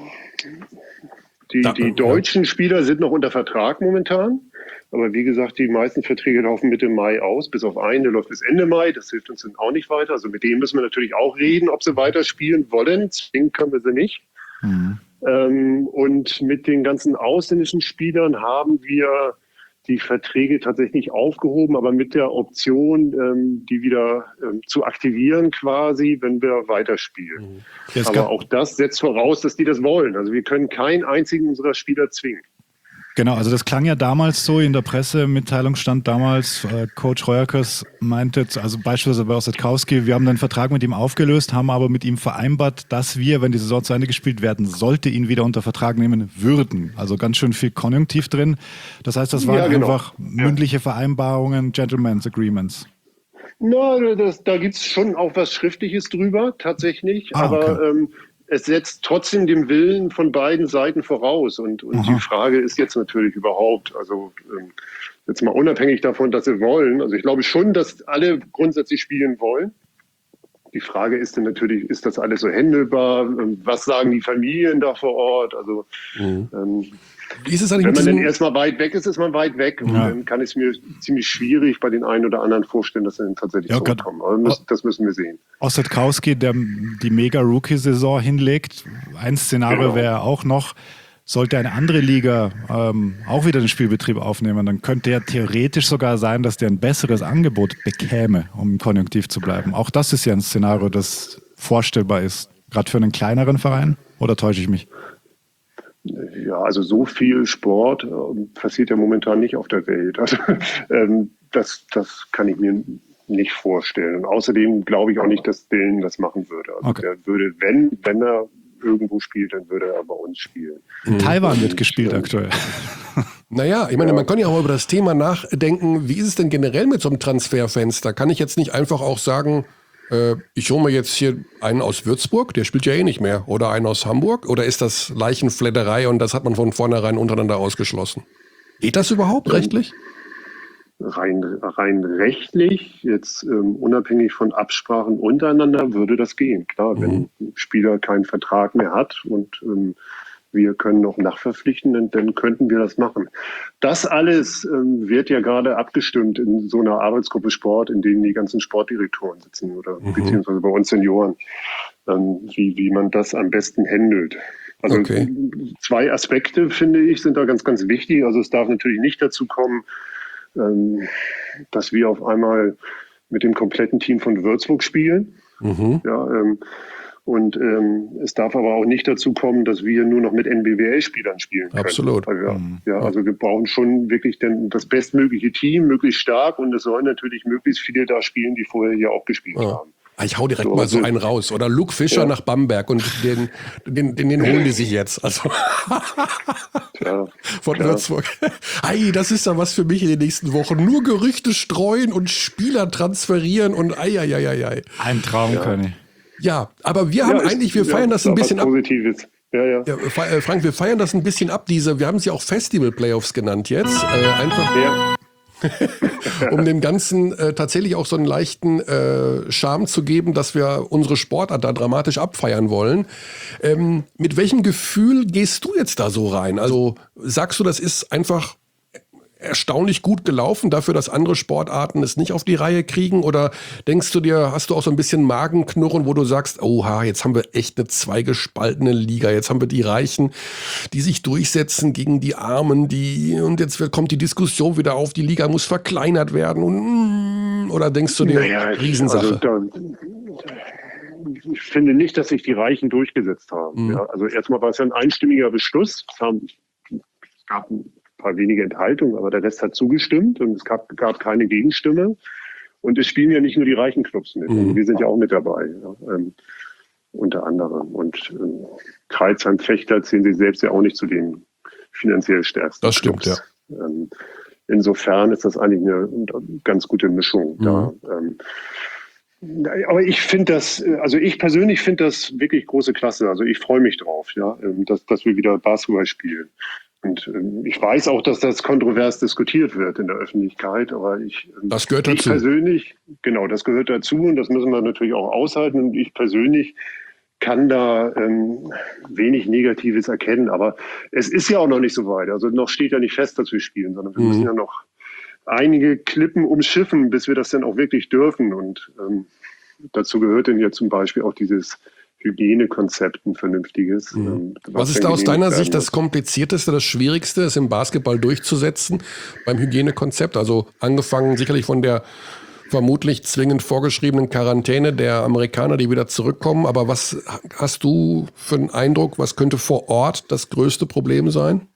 Die, Da- die ja. deutschen Spieler sind noch unter Vertrag momentan. Aber wie gesagt, die meisten Verträge laufen Mitte Mai aus, bis auf einen, der läuft bis Ende Mai. Das hilft uns dann auch nicht weiter. Also mit denen müssen wir natürlich auch reden, ob sie weiterspielen wollen. Zwingen können wir sie nicht. Mhm. Ähm, und mit den ganzen ausländischen Spielern haben wir die Verträge tatsächlich aufgehoben, aber mit der Option, ähm, die wieder ähm, zu aktivieren quasi, wenn wir weiterspielen. Ja, es Aber gab- auch das setzt voraus, dass die das wollen. Also wir können keinen einzigen unserer Spieler zwingen. Genau, also das klang ja damals so, in der Pressemitteilung stand damals, äh, Coach Reuerkes meinte, also beispielsweise bei Osetkowski, wir haben den Vertrag mit ihm aufgelöst, haben aber mit ihm vereinbart, dass wir, wenn die Saison zu Ende gespielt werden sollte, ihn wieder unter Vertrag nehmen würden. Also ganz schön viel Konjunktiv drin. Das heißt, das waren Ja, genau. einfach mündliche Vereinbarungen, Gentleman's Agreements. Na, das, da gibt's schon auch was Schriftliches drüber, tatsächlich. Ah, okay. Aber ähm, es setzt trotzdem den Willen von beiden Seiten voraus. Und, und Aha. die Frage ist jetzt natürlich überhaupt, also ähm, jetzt mal unabhängig davon, dass sie wollen. Also ich glaube schon, dass alle grundsätzlich spielen wollen. Die Frage ist dann natürlich, ist das alles so händelbar? Ähm, Was sagen die Familien da vor Ort? Also Mhm. ähm, Wie ist es eigentlich wenn mit man dann diesem, erstmal weit weg ist, ist man weit weg. Und Ja. dann kann ich es mir ziemlich schwierig bei den einen oder anderen vorstellen, dass sie dann tatsächlich Ja, grad- zurückkommen. Aber müssen, das müssen wir sehen. Osetkowski, der die Mega-Rookie-Saison hinlegt. Ein Szenario Genau. wäre auch noch, sollte eine andere Liga ähm, auch wieder den Spielbetrieb aufnehmen, dann könnte ja theoretisch sogar sein, dass der ein besseres Angebot bekäme, um im Konjunktiv zu bleiben. Auch das ist ja ein Szenario, das vorstellbar ist, gerade für einen kleineren Verein. Oder täusche ich mich? Ja, also so viel Sport ähm, passiert ja momentan nicht auf der Welt. Also, ähm, das, das kann ich mir nicht vorstellen. Und außerdem glaube ich auch nicht, dass Dylan das machen würde. Also Okay. der würde, wenn, wenn er irgendwo spielt, dann würde er bei uns spielen. In Taiwan wird gespielt Ja. aktuell. naja, ich meine, man kann ja auch mal über das Thema nachdenken, wie ist es denn generell mit so einem Transferfenster? Kann ich jetzt nicht einfach auch sagen, äh, ich hole mir jetzt hier einen aus Würzburg, der spielt ja eh nicht mehr, oder einen aus Hamburg, oder ist das Leichenfledderei und das hat man von vornherein untereinander ausgeschlossen? Geht das überhaupt rechtlich? Rein, rein rechtlich, jetzt ähm, unabhängig von Absprachen untereinander, würde das gehen. Klar, wenn ein Spieler keinen Vertrag mehr hat und ähm, wir können noch nachverpflichten, dann, dann könnten wir das machen. Das alles ähm, wird ja gerade abgestimmt in so einer Arbeitsgruppe Sport, in denen die ganzen Sportdirektoren sitzen oder mhm. beziehungsweise bei uns Senioren, ähm, wie, wie man das am besten handelt. Also okay. zwei Aspekte, finde ich, sind da ganz, ganz wichtig. Also es darf natürlich nicht dazu kommen, ähm, dass wir auf einmal mit dem kompletten Team von Würzburg spielen. Mhm. Ja, ähm, und ähm, es darf aber auch nicht dazu kommen, dass wir nur noch mit N B W L-Spielern spielen können. Absolut. Also, ja, ja, also wir brauchen schon wirklich denn das bestmögliche Team, möglichst stark, und es sollen natürlich möglichst viele da spielen, die vorher hier auch gespielt ja. haben. Ich hau direkt so, mal so einen raus. Oder Luke Fischer ja. nach Bamberg und den, den, den, den holen die sich jetzt. Also ja, von ja. Würzburg. Ei, das ist da was für mich in den nächsten Wochen. Nur Gerüchte streuen und Spieler transferieren und ei, ei, ei, ei, ei. Ein Traum, ja. Conny. Ja, aber wir haben ja, eigentlich, wir feiern ja, das ein bisschen ab. Positives. Ja, ja. Ja, Frank, wir feiern das ein bisschen ab. Diese, wir haben es ja auch Festival-Playoffs genannt jetzt. Äh, einfach. Ja. um dem Ganzen äh, tatsächlich auch so einen leichten äh, Charme zu geben, dass wir unsere Sportart da dramatisch abfeiern wollen. Ähm, mit welchem Gefühl gehst du jetzt da so rein? Also sagst du, das ist einfach erstaunlich gut gelaufen, dafür, dass andere Sportarten es nicht auf die Reihe kriegen? Oder denkst du dir, hast du auch so ein bisschen Magenknurren, wo du sagst, oha, jetzt haben wir echt eine zweigespaltene Liga, jetzt haben wir die Reichen, die sich durchsetzen gegen die Armen, die und jetzt wird, kommt die Diskussion wieder auf, die Liga muss verkleinert werden. Und, oder denkst du dir, naja, Riesensache? Also da, ich finde nicht, dass sich die Reichen durchgesetzt haben. Mhm. Ja, also erstmal war es ja ein einstimmiger Beschluss. Es, haben, es gab ein paar wenige Enthaltungen, aber der Rest hat zugestimmt und es gab, gab keine Gegenstimme. Und es spielen ja nicht nur die reichen Clubs mit. Mhm. Also wir sind ja auch mit dabei, ja, ähm, unter anderem. Und ähm, Crailsheim, Fechter zählen sich selbst ja auch nicht zu den finanziell stärksten Das stimmt, Clubs. Ja. Ähm, insofern ist das eigentlich eine, eine ganz gute Mischung mhm. da. Ähm, aber ich finde das, also ich persönlich finde das wirklich große Klasse. Also ich freue mich drauf, ja, dass, dass wir wieder Basketball spielen. Und ähm, ich weiß auch, dass das kontrovers diskutiert wird in der Öffentlichkeit, aber ich, ähm, das gehört ich dazu. persönlich, genau, das gehört dazu und das müssen wir natürlich auch aushalten. Und ich persönlich kann da ähm, wenig Negatives erkennen, aber es ist ja auch noch nicht so weit. Also noch steht ja nicht fest, dass wir spielen, sondern wir mhm. müssen ja noch einige Klippen umschiffen, bis wir das dann auch wirklich dürfen. Und ähm, dazu gehört dann ja zum Beispiel auch dieses Hygienekonzept, ein vernünftiges. Mhm. Was, was ist da aus deiner Sicht das Komplizierteste, das Schwierigste, es im Basketball durchzusetzen beim Hygienekonzept? Also angefangen sicherlich von der vermutlich zwingend vorgeschriebenen Quarantäne der Amerikaner, die wieder zurückkommen. Aber was hast du für einen Eindruck, was könnte vor Ort das größte Problem sein?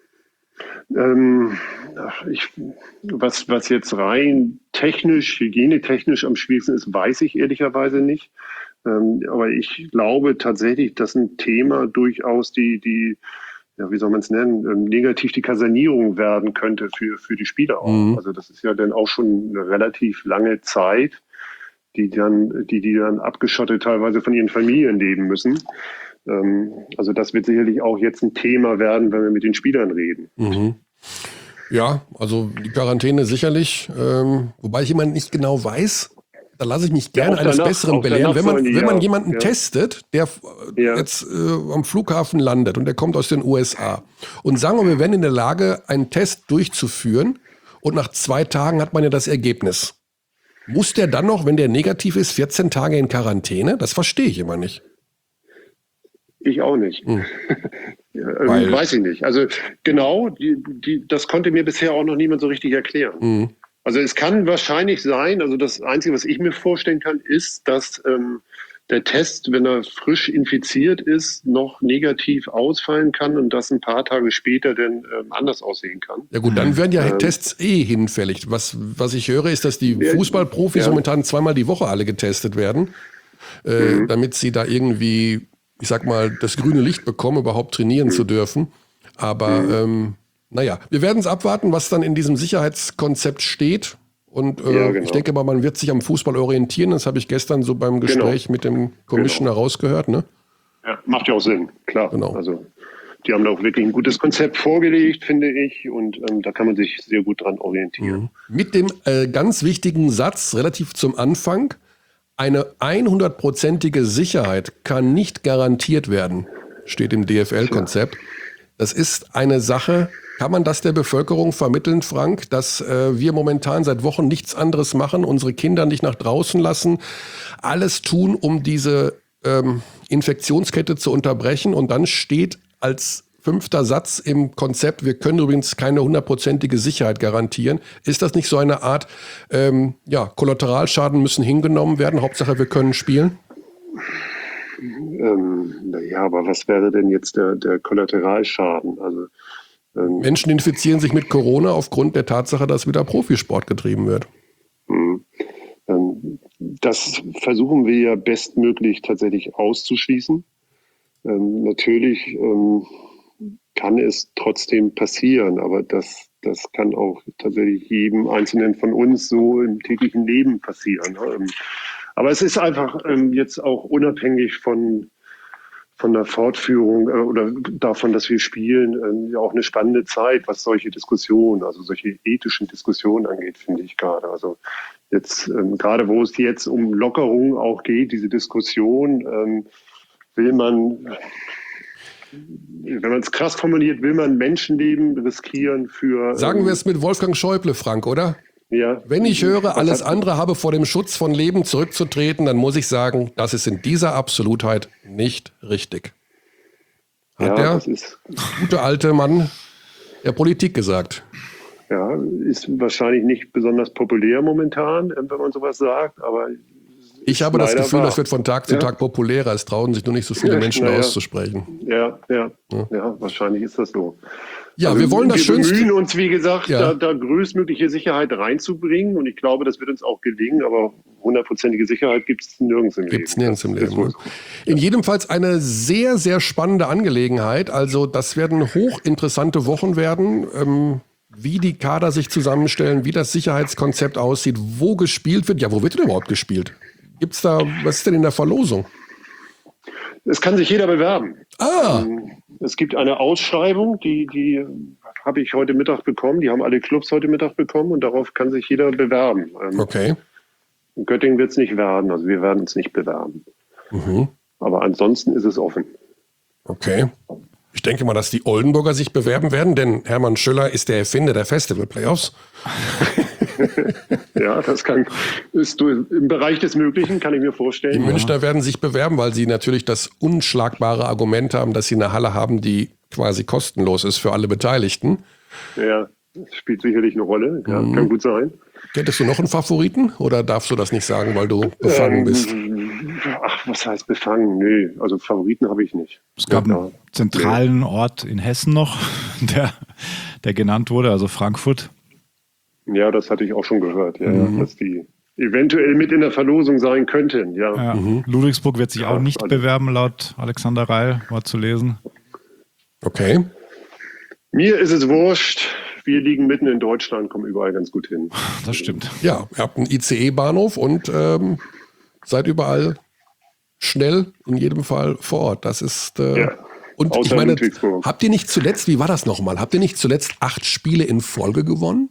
Ähm, ich, was, was jetzt rein technisch, hygienetechnisch am schwierigsten ist, weiß ich ehrlicherweise nicht. Ähm, aber ich glaube tatsächlich, dass ein Thema durchaus die, die ja, wie soll man es nennen, ähm, negativ die Kasernierung werden könnte für, für die Spieler auch. Mhm. Also das ist ja dann auch schon eine relativ lange Zeit, die dann, die, die dann abgeschottet teilweise von ihren Familien leben müssen. Ähm, also das wird sicherlich auch jetzt ein Thema werden, wenn wir mit den Spielern reden. Mhm. Ja, also die Quarantäne sicherlich, ähm, wobei ich immer nicht genau weiß, da lasse ich mich gerne ja, eines danach, Besseren belehren. Wenn man, wenn man jemanden ja. testet, der ja. jetzt äh, am Flughafen landet und der kommt aus den U S A und sagen wir, wir wären in der Lage, einen Test durchzuführen und nach zwei Tagen hat man ja das Ergebnis. Muss der dann noch, wenn der negativ ist, vierzehn Tage in Quarantäne? Das verstehe ich immer nicht. Ich auch nicht. Hm. ja, Weil, weiß ich nicht. Also genau, die, die, das konnte mir bisher auch noch niemand so richtig erklären. Hm. Also es kann wahrscheinlich sein, also das Einzige, was ich mir vorstellen kann, ist, dass ähm, der Test, wenn er frisch infiziert ist, noch negativ ausfallen kann und das ein paar Tage später dann ähm, anders aussehen kann. Ja gut, dann werden ja ähm, Tests eh hinfällig. Was, was ich höre, ist, dass die Fußballprofis ja. momentan zweimal die Woche alle getestet werden, äh, mhm. damit sie da irgendwie, ich sag mal, das grüne Licht bekommen, überhaupt trainieren mhm. zu dürfen. Aber mhm. ähm, naja, wir werden es abwarten, was dann in diesem Sicherheitskonzept steht. Und äh, ja, genau. ich denke mal, man wird sich am Fußball orientieren. Das habe ich gestern so beim Gespräch genau. mit dem Commissioner genau. rausgehört. Ne? Ja, macht ja auch Sinn, klar. Genau. Also die haben da auch wirklich ein gutes Konzept vorgelegt, finde ich. Und ähm, da kann man sich sehr gut dran orientieren. Mhm. Mit dem äh, ganz wichtigen Satz relativ zum Anfang: Eine hundertprozentige Sicherheit kann nicht garantiert werden. steht im D F L-Konzept. Das ist eine Sache, kann man das der Bevölkerung vermitteln, Frank, dass äh, wir momentan seit Wochen nichts anderes machen, unsere Kinder nicht nach draußen lassen, alles tun, um diese ähm, Infektionskette zu unterbrechen, und dann steht als fünfter Satz im Konzept, wir können übrigens keine hundertprozentige Sicherheit garantieren. Ist das nicht so eine Art, ähm, ja, Kollateralschaden müssen hingenommen werden, Hauptsache wir können spielen? Ähm, naja, aber was wäre denn jetzt der, der Kollateralschaden? Also ähm, Menschen infizieren sich mit Corona aufgrund der Tatsache, dass wieder Profisport getrieben wird. mh, ähm, das versuchen wir ja bestmöglich tatsächlich auszuschließen. Ähm, natürlich ähm, kann es trotzdem passieren, aber das, das kann auch tatsächlich jedem Einzelnen von uns so im täglichen Leben passieren. Ne? Ähm, Aber es ist einfach ähm, jetzt auch unabhängig von, von der Fortführung äh, oder davon, dass wir spielen, ähm, ja auch eine spannende Zeit, was solche Diskussionen, also solche ethischen Diskussionen angeht, finde ich gerade. Also jetzt, ähm, gerade wo es jetzt um Lockerung auch geht, diese Diskussion, ähm, will man, wenn man es krass formuliert, will man Menschenleben riskieren für... Sagen ähm, wir es mit Wolfgang Schäuble, Frank, oder? ja, Wenn ich höre, was alles hat- andere habe vor dem Schutz von Leben zurückzutreten, dann muss ich sagen, das ist in dieser Absolutheit nicht richtig. Hat Ja, der das ist... gute alte Mann der Politik gesagt. Ja, ist wahrscheinlich nicht besonders populär momentan, äh, wenn man sowas sagt, aber Ich ist habe das leider Gefühl, wahr. das wird von Tag zu Ja. Tag populärer. Es trauen sich nur nicht so viele Ja, Menschen na ja. auszusprechen. Ja, ja, ja, wahrscheinlich ist das so. Ja, Also wir wollen das wir Schönste. bemühen uns, wie gesagt, Ja. da, da größtmögliche Sicherheit reinzubringen, und ich glaube, das wird uns auch gelingen, aber hundertprozentige Sicherheit gibt es nirgends im Leben. Gibt es nirgends im Das ist Leben. wohl Ne? so. In jedem Fall eine sehr, sehr spannende Angelegenheit. Also das werden hochinteressante Wochen werden, ähm, wie die Kader sich zusammenstellen, wie das Sicherheitskonzept aussieht, wo gespielt wird. Ja, wo wird denn überhaupt gespielt? Gibt's da, was ist denn in der Verlosung? Es kann sich jeder bewerben. Ah, Es gibt eine Ausschreibung, die, die habe ich heute Mittag bekommen, die haben alle Clubs heute Mittag bekommen, und darauf kann sich jeder bewerben. Ähm, okay. In Göttingen wird es nicht werden, also wir werden uns nicht bewerben. Mhm. Aber ansonsten ist es offen. Okay. Ich denke mal, dass die Oldenburger sich bewerben werden, denn Hermann Schüller ist der Erfinder der Festival-Playoffs. Ja, das kann, ist du- im Bereich des Möglichen, kann ich mir vorstellen. Die Münchner werden sich bewerben, weil sie natürlich das unschlagbare Argument haben, dass sie eine Halle haben, die quasi kostenlos ist für alle Beteiligten. Ja, das spielt sicherlich eine Rolle. Ja, Mhm. kann gut sein. Hättest du noch einen Favoriten oder darfst du das nicht sagen, weil du befangen bist? Ähm, ach, was heißt befangen? Nee, also Favoriten habe ich nicht. Es gab Ja. einen zentralen Ort in Hessen noch, der, der genannt wurde, also Frankfurt. Ja, das hatte ich auch schon gehört, ja, Mhm. ja, dass die eventuell mit in der Verlosung sein könnten. Ja, Ja. Ludwigsburg wird sich auch nicht also- bewerben, laut Alexander Reil, war zu lesen. Okay. Mir ist es wurscht. Wir liegen mitten in Deutschland, kommen überall ganz gut hin. Das stimmt. Ja, ihr habt einen I C E-Bahnhof und ähm, seid überall schnell, in jedem Fall vor Ort. Das ist. Äh, Ja, und ich außer meine, Ludwigsburg. habt ihr nicht zuletzt, wie war das nochmal? Habt ihr nicht zuletzt acht Spiele in Folge gewonnen?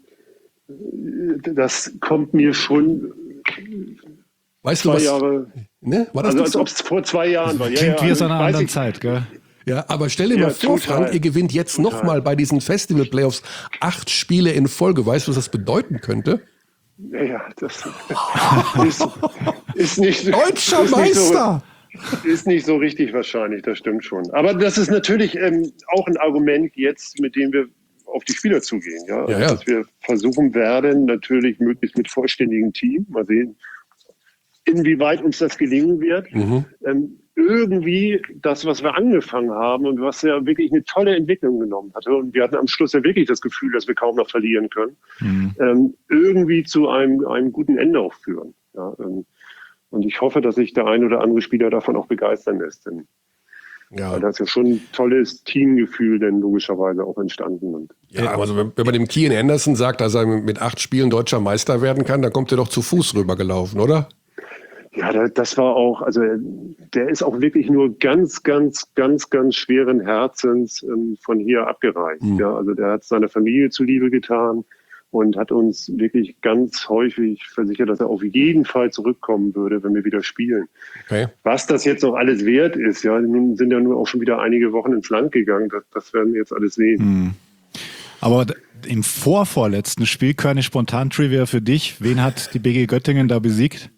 Das kommt mir schon Weißt du zwei was? Jahre, Ne? War das also nicht als so? ob es vor zwei Jahren war. Ja, Klingt ja, wie aus also einer weiß anderen ich- Zeit, gell? Ja, aber stell dir Ja, mal vor, total. Frank, ihr gewinnt jetzt Total. nochmal bei diesen Festival-Playoffs acht Spiele in Folge. Weißt du, was das bedeuten könnte? Ja, ja, das ist, ist nicht Deutscher ist nicht so- Meister! Ist nicht so richtig wahrscheinlich, das stimmt schon. Aber das ist natürlich ähm, auch ein Argument jetzt, mit dem wir auf die Spieler zugehen. Ja? Also, Ja, ja. dass wir versuchen werden, natürlich möglichst mit vollständigem Team, mal sehen, inwieweit uns das gelingen wird, Mhm. ähm, irgendwie das, was wir angefangen haben und was ja wirklich eine tolle Entwicklung genommen hatte, und wir hatten am Schluss ja wirklich das Gefühl, dass wir kaum noch verlieren können, Mhm. ähm, irgendwie zu einem, einem guten Ende auch führen. Ja? Ähm, und ich hoffe, dass sich der ein oder andere Spieler davon auch begeistern lässt. Denn Ja, da ist ja schon ein tolles Teamgefühl denn logischerweise auch entstanden. Und ja, also wenn, wenn man dem Kian Anderson sagt, dass er mit acht Spielen deutscher Meister werden kann, dann kommt er doch zu Fuß rübergelaufen, oder? ja, da- das war auch, also der ist auch wirklich nur ganz, ganz, ganz, ganz schweren Herzens ähm, von hier abgereist. Mhm. Ja, also der hat seiner Familie zuliebe getan, und hat uns wirklich ganz häufig versichert, dass er auf jeden Fall zurückkommen würde, wenn wir wieder spielen. Okay. Was das jetzt noch alles wert ist, ja, nun sind ja nur auch schon wieder einige Wochen ins Land gegangen, das, das werden wir jetzt alles sehen. Hm. Aber im vorvorletzten Spiel, Körnig Spontan-Trivia für dich, wen hat die B G Göttingen da besiegt?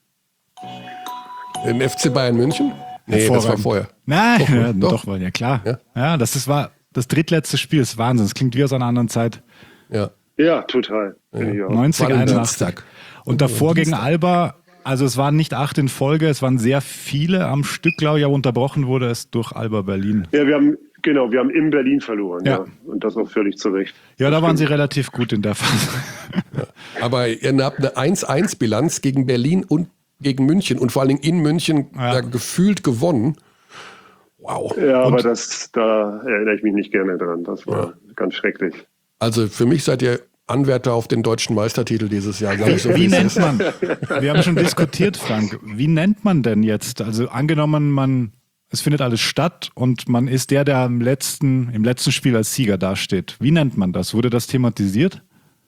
Den F C Bayern München? Nee, das war vorher. Nein, doch, ja, doch. doch, war ja klar. Ja, ja das ist, war das drittletzte Spiel, das ist Wahnsinn. Das klingt wie aus einer anderen Zeit. Ja, ja total. Ja. Ja. neunzig, War ein einundachtzig. Dienstag. Und davor gegen Alba, also es waren nicht acht in Folge, es waren sehr viele am Stück, glaube ich, aber unterbrochen wurde es durch Alba Berlin. Ja, wir haben, genau, wir haben in Berlin verloren, ja. Ja. Und das auch völlig zu Recht. Ja, da waren sie relativ gut in der Phase. Aber ihr habt eine eins eins Bilanz gegen Berlin und gegen München und vor allen Dingen in München Ja. da gefühlt gewonnen. Wow. Ja, Und aber das, da erinnere ich mich nicht gerne dran. Das war Ja. ganz schrecklich. also für mich seid ihr Anwärter auf den deutschen Meistertitel dieses Jahr. Sag ich so, Wie es nennt ist. man, wir haben schon diskutiert, Frank, wie nennt man denn jetzt? Also angenommen, man, es findet alles statt und man ist der, der am letzten, im letzten Spiel als Sieger dasteht. Wie nennt man das? Wurde das thematisiert?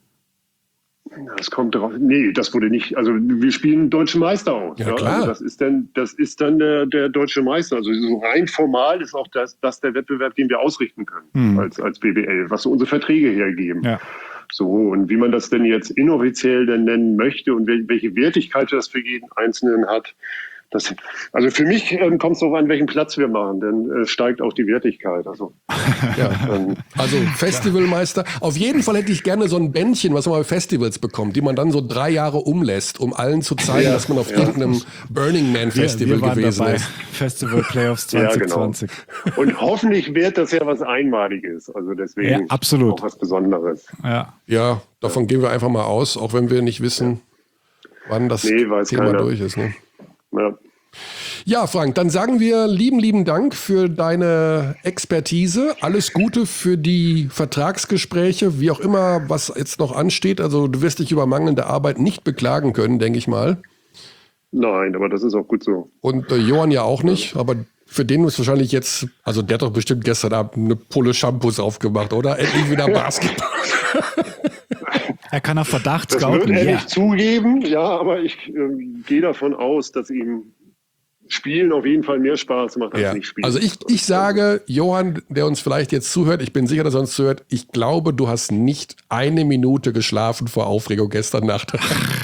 Das kommt drauf. Nee, das wurde nicht. Also wir spielen deutschen Meister aus. Ja, klar. Also das ist dann, das ist dann der, der deutsche Meister. Also so rein formal ist auch das, das der Wettbewerb, den wir ausrichten können Hm. als, als B B L, was so unsere Verträge hergeben. Ja. So, und wie man das denn jetzt inoffiziell denn nennen möchte und wel- welche Wertigkeit das für jeden Einzelnen hat, das, also für mich ähm, kommt es darauf an, welchen Platz wir machen, denn äh, steigt auch die Wertigkeit. Also, Ja. ähm, Also Festivalmeister. Auf jeden Fall hätte ich gerne so ein Bändchen, was man bei Festivals bekommt, die man dann so drei Jahre umlässt, um allen zu zeigen, Ja, dass man auf ja. irgendeinem Burning Man Festival wir waren gewesen dabei. ist. Festival Playoffs Ja, zwanzig genau. zwanzig. und hoffentlich wird das ja was Einmaliges. Also deswegen Ja, absolut. auch was Besonderes. Ja. Ja, davon gehen wir einfach mal aus, auch wenn wir nicht wissen, wann das Nee, weiß Thema keiner. durch ist. Ne? Ja. Ja, Frank, dann sagen wir lieben, lieben Dank für deine Expertise. Alles Gute für die Vertragsgespräche, wie auch immer, was jetzt noch ansteht. Also du wirst dich über mangelnde Arbeit nicht beklagen können, denke ich mal. Nein, aber das ist auch gut so. Und äh, Johann ja auch nicht, aber für den ist wahrscheinlich jetzt, also der hat doch bestimmt gestern Abend eine Pulle Shampoos aufgemacht, oder? Endlich wieder Basketball. Er kann auf Verdacht Das scouten. wird er Ja. nicht zugeben, ja, aber ich ähm, gehe davon aus, dass ihm Spielen auf jeden Fall mehr Spaß macht als Ja. nicht Spielen. Also ich, ich sage, Johann, der uns vielleicht jetzt zuhört, ich bin sicher, dass er uns zuhört, ich glaube, du hast nicht eine Minute geschlafen vor Aufregung gestern Nacht.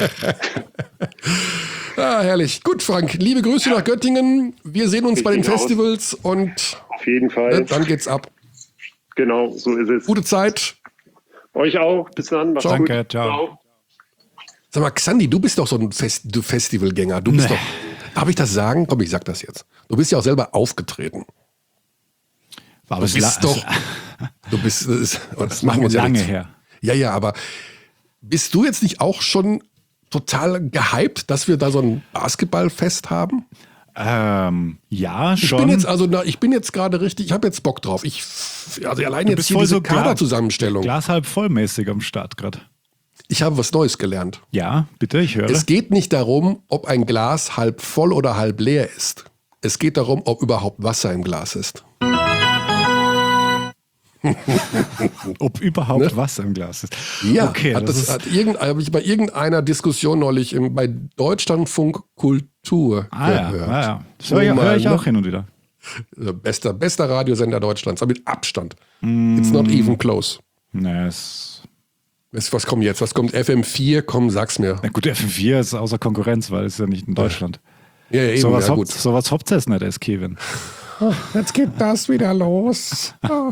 Ah, herrlich. Gut, Frank, liebe Grüße nach Göttingen. Wir sehen uns bei den Richtig aus. Festivals und Auf jeden Fall. ne, dann geht's ab. Genau, so ist es. Gute Zeit. Euch auch. Bis dann. Macht's Danke, gut. ciao. Sag mal, Xandi, du bist doch so ein Fest du Festivalgänger. Du bist Nee. doch. Darf ich das sagen? Komm, ich sag das jetzt. Du bist ja auch selber aufgetreten. Aber Du es bist la- doch. Du bist. Das, ist, das machen wir uns ja lange nicht- her. Ja, ja, aber bist du jetzt nicht auch schon total gehypt, dass wir da so ein Basketballfest haben? Ähm, ja, Ich schon. bin jetzt also, na, ich bin jetzt gerade richtig, ich habe jetzt Bock drauf. Ich, also allein Du jetzt bist hier voll diese so Gla- Kaderzusammenstellung. Glas halb vollmäßig am Start gerade. Ich habe was Neues gelernt. Ja, bitte, ich höre. Es geht nicht darum, ob ein Glas halb voll oder halb leer ist. Es geht darum, ob überhaupt Wasser im Glas ist. Ob überhaupt Wasser im Glas ist. Ne? Ja, okay, hat das, das, ist, hat irgend, habe ich bei irgendeiner Diskussion neulich im, bei Deutschlandfunk Kultur ah, ja, gehört. ah, ja. Das Wo höre ich, mal, hör ich ne? auch hin und wieder. Also bester, bester Radiosender Deutschlands, aber mit Abstand. It's not even close. Nee, es, Was, was kommt jetzt? Was kommt? F M vier? Komm, sag's mir. na gut, F M vier ist außer Konkurrenz, weil es ist ja nicht in Deutschland. Ja, ja, eben, So was, ja habt, gut. so was habt ihr nicht, es Kevin. Jetzt geht das wieder los.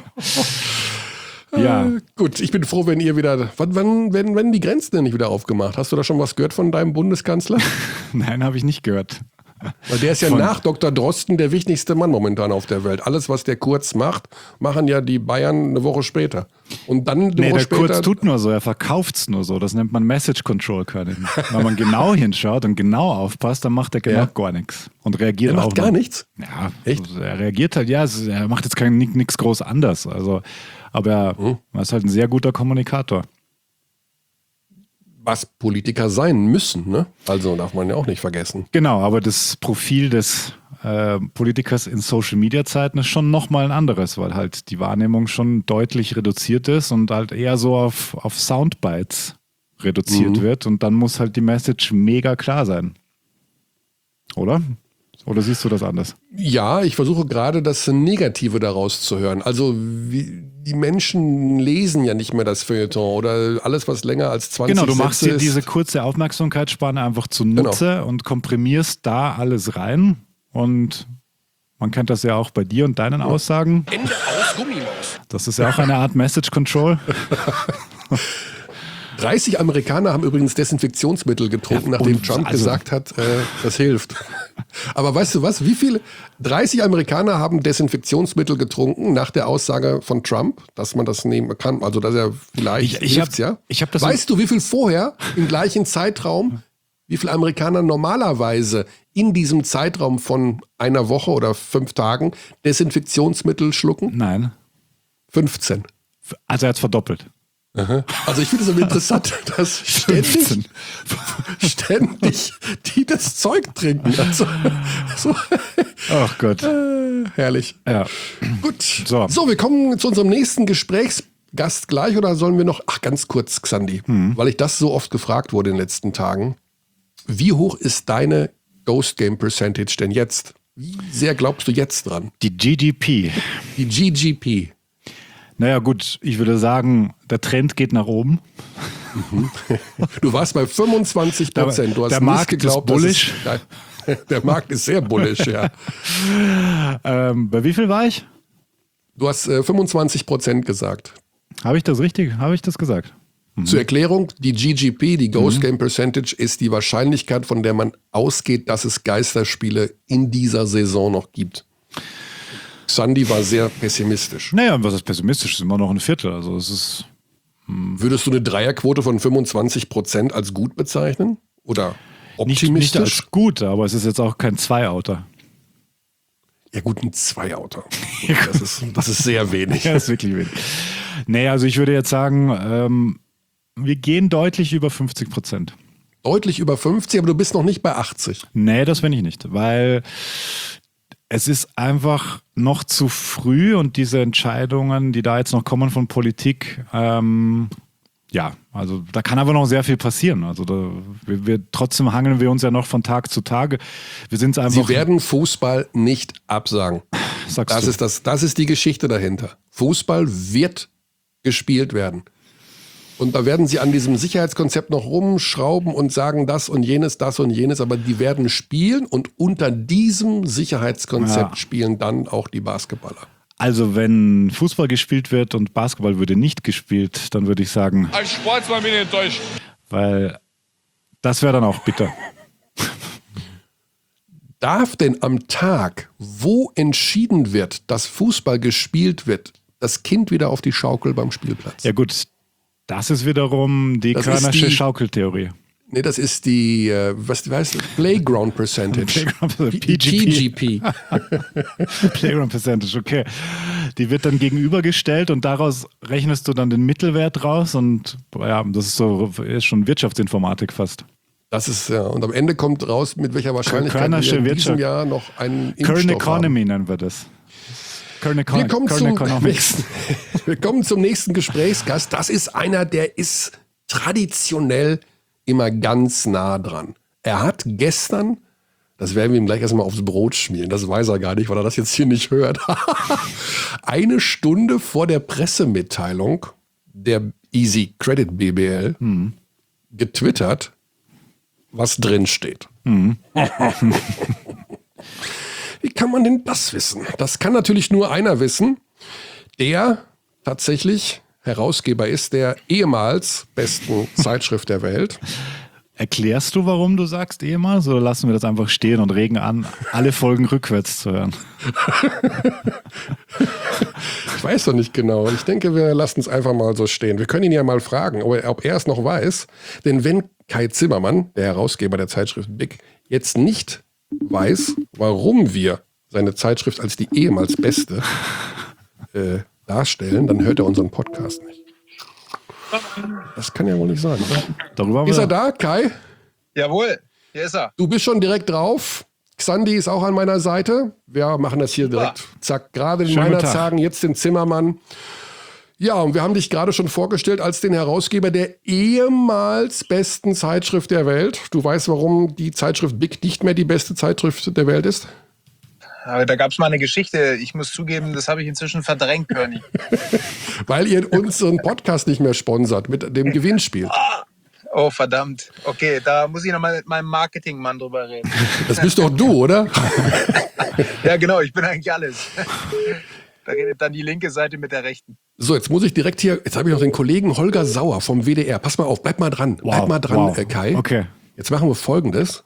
Ja. Äh, gut, ich bin froh, wenn ihr wieder. Wann, wann werden, werden die Grenzen denn nicht wieder aufgemacht? Hast du da schon was gehört von deinem Bundeskanzler? Nein, habe ich nicht gehört. Weil der ist ja Von- nach Doktor Drosten der wichtigste Mann momentan auf der Welt. Alles, was der Kurz macht, machen ja die Bayern eine Woche später. Und dann eine Nee, Woche der später. Kurz tut nur so, er verkauft's nur so. Das nennt man Message Control Können. Wenn man genau hinschaut und genau aufpasst, dann macht er genau Ja. gar nichts. Und reagiert der auch macht gar noch. nichts. Ja, Echt? also er reagiert halt, ja, es ist- er macht jetzt kein nichts groß anders. Also, aber er, Hm. er ist halt ein sehr guter Kommunikator. Was Politiker sein müssen, ne? Also darf man ja auch nicht vergessen. Genau, aber das Profil des äh, Politikers in Social-Media-Zeiten ist schon nochmal ein anderes, weil halt die Wahrnehmung schon deutlich reduziert ist und halt eher so auf, auf Soundbites reduziert mhm. wird und dann muss halt die Message mega klar sein. Oder? Oder siehst du das anders? Ja, ich versuche gerade das Negative daraus zu hören. Also wie, die Menschen lesen ja nicht mehr das Feuilleton oder alles, was länger als zwanzig Genau, du machst Sätze dir ist. diese kurze Aufmerksamkeitsspanne einfach zunutze genau. und komprimierst da alles rein. Und man kennt das ja auch bei dir und deinen ja. Aussagen. Ende aus Gummimaus. Das ist ja auch eine Art Message Control. dreißig Amerikaner haben übrigens Desinfektionsmittel getrunken, ja, nachdem Trump also gesagt hat, äh, das hilft. Aber weißt du was? Wie viele? dreißig Amerikaner haben Desinfektionsmittel getrunken nach der Aussage von Trump, dass man das nehmen kann. Also dass er vielleicht ich, ich hilft's, hab, ja. Ich hab das weißt du, wie viel vorher im gleichen Zeitraum, wie viele Amerikaner normalerweise in diesem Zeitraum von einer Woche oder fünf Tagen Desinfektionsmittel schlucken? Nein. fünfzehn. Also er hat es verdoppelt. Aha. Also ich finde es aber interessant, dass ständig, ständig die das Zeug trinken. Also, so. Ach Gott. Äh, herrlich. Ja. Gut. So. so, wir kommen zu unserem nächsten Gesprächsgast gleich oder sollen wir noch, ach ganz kurz, Xandi, hm. weil ich das so oft gefragt wurde in den letzten Tagen. Wie hoch ist deine Ghost Game Percentage denn jetzt? Wie sehr glaubst du jetzt dran? Die G G P. Die G G P. Naja gut, ich würde sagen, der Trend geht nach oben. Du warst bei fünfundzwanzig Prozent. Du hast der nicht Markt geglaubt, ist bullish. Dass es, der Markt ist sehr bullish, ja. ähm, bei wie viel war ich? Du hast äh, fünfundzwanzig Prozent gesagt. Habe ich das richtig? Habe ich das gesagt? Mhm. Zur Erklärung, die G G P, die Ghost mhm. Game Percentage, ist die Wahrscheinlichkeit, von der man ausgeht, dass es Geisterspiele in dieser Saison noch gibt. Xandi war sehr pessimistisch. Naja, was ist pessimistisch? Es ist immer noch ein Viertel. Also es ist. Hm. Würdest du eine Dreierquote von fünfundzwanzig Prozent als gut bezeichnen? Oder optimistisch? Nicht, nicht als gut, aber es ist jetzt auch kein Zwei-Outer. Ja gut, ein Zwei-Outer. Das ist, das ist sehr wenig. Ja, das ist wirklich wenig. Nee, also ich würde jetzt sagen, ähm, wir gehen deutlich über fünfzig Prozent. Deutlich über fünfzig, aber du bist noch nicht bei achtzig. Nee, das bin ich nicht, weil es ist einfach noch zu früh und diese Entscheidungen, die da jetzt noch kommen von Politik, ähm, ja, also da kann aber noch sehr viel passieren. Also da, wir, wir, trotzdem hangeln wir uns ja noch von Tag zu Tag. Wir sind einfach. Sie werden Fußball nicht absagen. Sagst das du. ist das, das ist die Geschichte dahinter. Fußball wird gespielt werden. Und da werden sie an diesem Sicherheitskonzept noch rumschrauben und sagen das und jenes, das und jenes, aber die werden spielen und unter diesem Sicherheitskonzept ja. spielen dann auch die Basketballer. Also wenn Fußball gespielt wird und Basketball würde nicht gespielt, dann würde ich sagen... Als Sportsmann bin ich enttäuscht. Weil das wäre dann auch bitter. Darf denn am Tag, wo entschieden wird, dass Fußball gespielt wird, das Kind wieder auf die Schaukel beim Spielplatz? Ja gut, das ist wiederum die Körnersche Schaukeltheorie. Nee, das ist die, äh, was weißt du, Playground Percentage. Playground, P G P. Playground Percentage, okay. Die wird dann gegenübergestellt und daraus rechnest du dann den Mittelwert raus und ja, das ist so ist schon Wirtschaftsinformatik fast. Das ist, ja, und am Ende kommt raus, mit welcher Wahrscheinlichkeit Körnersche wir in Wirtschaft. diesem Jahr noch einen Impfstoff Current Economy haben. nennen wir das. Current Econ- wir, kommen Current zum nächsten, wir kommen zum nächsten Gesprächsgast. Das ist einer, der ist traditionell immer ganz nah dran. Er hat gestern, das werden wir ihm gleich erstmal aufs Brot schmieren, das weiß er gar nicht, weil er das jetzt hier nicht hört, eine Stunde vor der Pressemitteilung der Easy Credit B B L hm. getwittert, was drin steht. Hm. Wie kann man denn das wissen? Das kann natürlich nur einer wissen, der tatsächlich Herausgeber ist der ehemals besten Zeitschrift der Welt. Erklärst du, warum du sagst ehemals, oder lassen wir das einfach stehen und regen an, alle Folgen rückwärts zu hören? Ich weiß doch nicht genau. Ich denke, wir lassen es einfach mal so stehen. Wir können ihn ja mal fragen, ob er, ob er es noch weiß. Denn wenn Kai Zimmermann, der Herausgeber der Zeitschrift Big, jetzt nicht weiß, warum wir seine Zeitschrift als die ehemals beste äh, darstellen, dann hört er unseren Podcast nicht. Das kann ja wohl nicht sein, oder? Darüber ist er da, Kai? Jawohl, hier ist er. Du bist schon direkt drauf. Xandi ist auch an meiner Seite. Wir machen das hier direkt. Zack, gerade in meiner Zagen, jetzt den Zimmermann. Ja, und wir haben dich gerade schon vorgestellt als den Herausgeber der ehemals besten Zeitschrift der Welt. Du weißt, warum die Zeitschrift Big nicht mehr die beste Zeitschrift der Welt ist? Aber da gab es mal eine Geschichte. Ich muss zugeben, das habe ich inzwischen verdrängt, Körny. Weil ihr unseren Podcast nicht mehr sponsert mit dem Gewinnspiel. Oh, verdammt. Okay, da muss ich nochmal mit meinem Marketingmann drüber reden. Das bist doch du, oder? Ja, genau. Ich bin eigentlich alles. Da redet dann die linke Seite mit der rechten. So, jetzt muss ich direkt hier, jetzt habe ich noch den Kollegen Holger Sauer vom W D R. Pass mal auf, bleib mal dran. Wow, bleib mal dran, wow. äh, Kai. Okay. Jetzt machen wir Folgendes.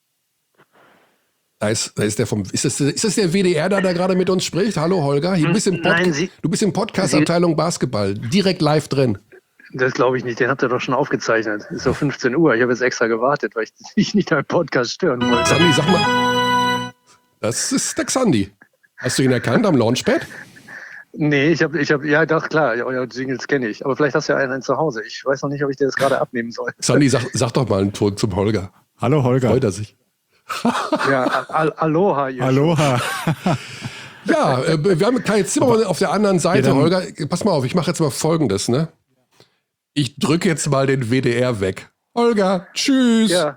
Da ist, da ist der vom, ist das, ist das der W D R, der da gerade mit uns spricht? Hallo Holger, hier, du bist im, Pod- Nein, Sie, du bist im Podcast-Abteilung Basketball, direkt live drin. Das glaube ich nicht, den habt ihr doch schon aufgezeichnet. Ist doch fünfzehn Uhr, ich habe jetzt extra gewartet, weil ich dich nicht am Podcast stören wollte. Xandi, sag mal, das ist der Xandi. Hast du ihn erkannt am Launchpad? Nee, ich habe, ich habe, ja doch, klar, euer Jingles kenne ich. Aber vielleicht hast du ja einen zu Hause. Ich weiß noch nicht, ob ich dir das gerade abnehmen soll. Xandi, sag, sag doch mal einen Ton zum Holger. Hallo Holger. Freut er sich. Ja, al- Aloha. Ihr Aloha. Ja, äh, wir haben Kai Zimmermann auf der anderen Seite, Ja, dann- Holger. Pass mal auf, ich mache jetzt mal Folgendes, ne? Ich drücke jetzt mal den W D R weg. Holger, tschüss. Ja,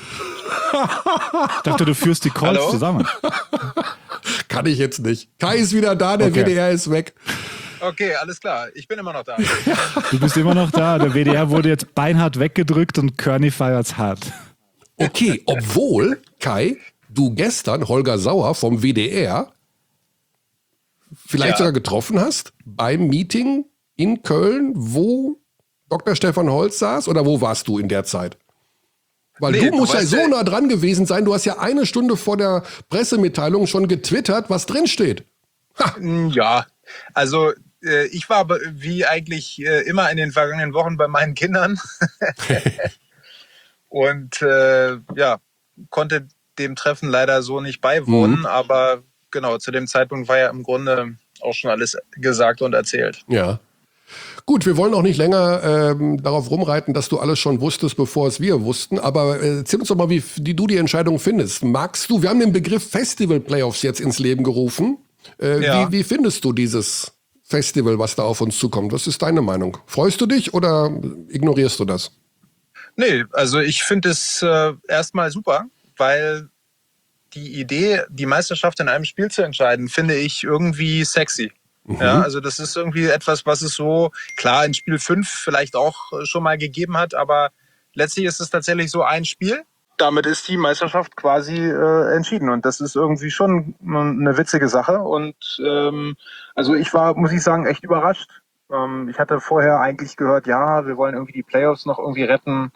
Ich dachte, du führst die Calls Hallo? zusammen. Kann ich jetzt nicht. Kai ist wieder da, der Okay. W D R ist weg. Okay, alles klar. Ich bin immer noch da. Du bist immer noch da. Der W D R wurde jetzt beinhart weggedrückt und Körny feiert's hart. Okay, obwohl, Kai, du gestern Holger Sauer vom W D R vielleicht Ja. sogar getroffen hast beim Meeting in Köln, wo Doktor Stefan Holz saß, oder wo warst du in der Zeit? Weil Nee, du musst du ja weißt so ja- nah dran gewesen sein, du hast ja eine Stunde vor der Pressemitteilung schon getwittert, was drin steht. Ja, also äh, ich war aber wie eigentlich äh, immer in den vergangenen Wochen bei meinen Kindern und äh, ja, konnte dem Treffen leider so nicht beiwohnen, Mhm. aber genau, zu dem Zeitpunkt war ja im Grunde auch schon alles gesagt und erzählt. Ja. Gut, wir wollen auch nicht länger ähm, darauf rumreiten, dass du alles schon wusstest, bevor es wir wussten. Aber äh, erzähl uns doch mal, wie, wie du die Entscheidung findest. Magst du, wir haben den Begriff Festival Playoffs jetzt ins Leben gerufen. Äh, Ja. wie, wie findest du dieses Festival, was da auf uns zukommt? Was ist deine Meinung? Freust du dich oder ignorierst du das? Nee, also ich finde es äh, erstmal super, weil die Idee, die Meisterschaft in einem Spiel zu entscheiden, finde ich irgendwie sexy. Ja, also das ist irgendwie etwas, was es so, klar, in Spiel fünf vielleicht auch schon mal gegeben hat, aber letztlich ist es tatsächlich so ein Spiel. Damit ist die Meisterschaft quasi äh, entschieden und das ist irgendwie schon eine witzige Sache und ähm, also ich war, muss ich sagen, echt überrascht. Ähm, ich hatte vorher eigentlich gehört, ja, wir wollen irgendwie die Playoffs noch irgendwie retten,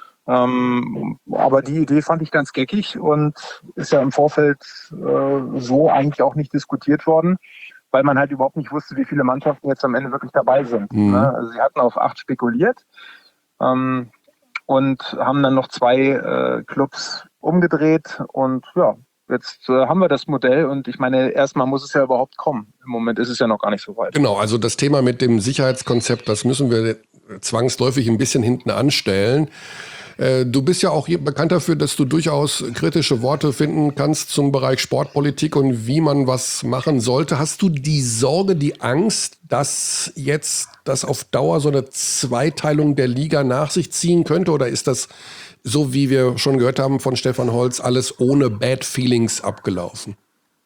ähm, aber die Idee fand ich ganz geckig und ist ja im Vorfeld äh, so eigentlich auch nicht diskutiert worden, weil man halt überhaupt nicht wusste, wie viele Mannschaften jetzt am Ende wirklich dabei sind. Mhm. Ne? Also sie hatten auf acht spekuliert ähm, und haben dann noch zwei äh, Clubs umgedreht und ja, jetzt äh, haben wir das Modell und ich meine, erstmal muss es ja überhaupt kommen. Im Moment ist es ja noch gar nicht so weit. Genau, also das Thema mit dem Sicherheitskonzept, das müssen wir zwangsläufig ein bisschen hinten anstellen. Äh, Du bist ja auch hier bekannt dafür, dass du durchaus kritische Worte finden kannst zum Bereich Sportpolitik und wie man was machen sollte. Hast du die Sorge, die Angst, dass jetzt das auf Dauer so eine Zweiteilung der Liga nach sich ziehen könnte? Oder ist das, so wie wir schon gehört haben von Stefan Holz, alles ohne Bad Feelings abgelaufen?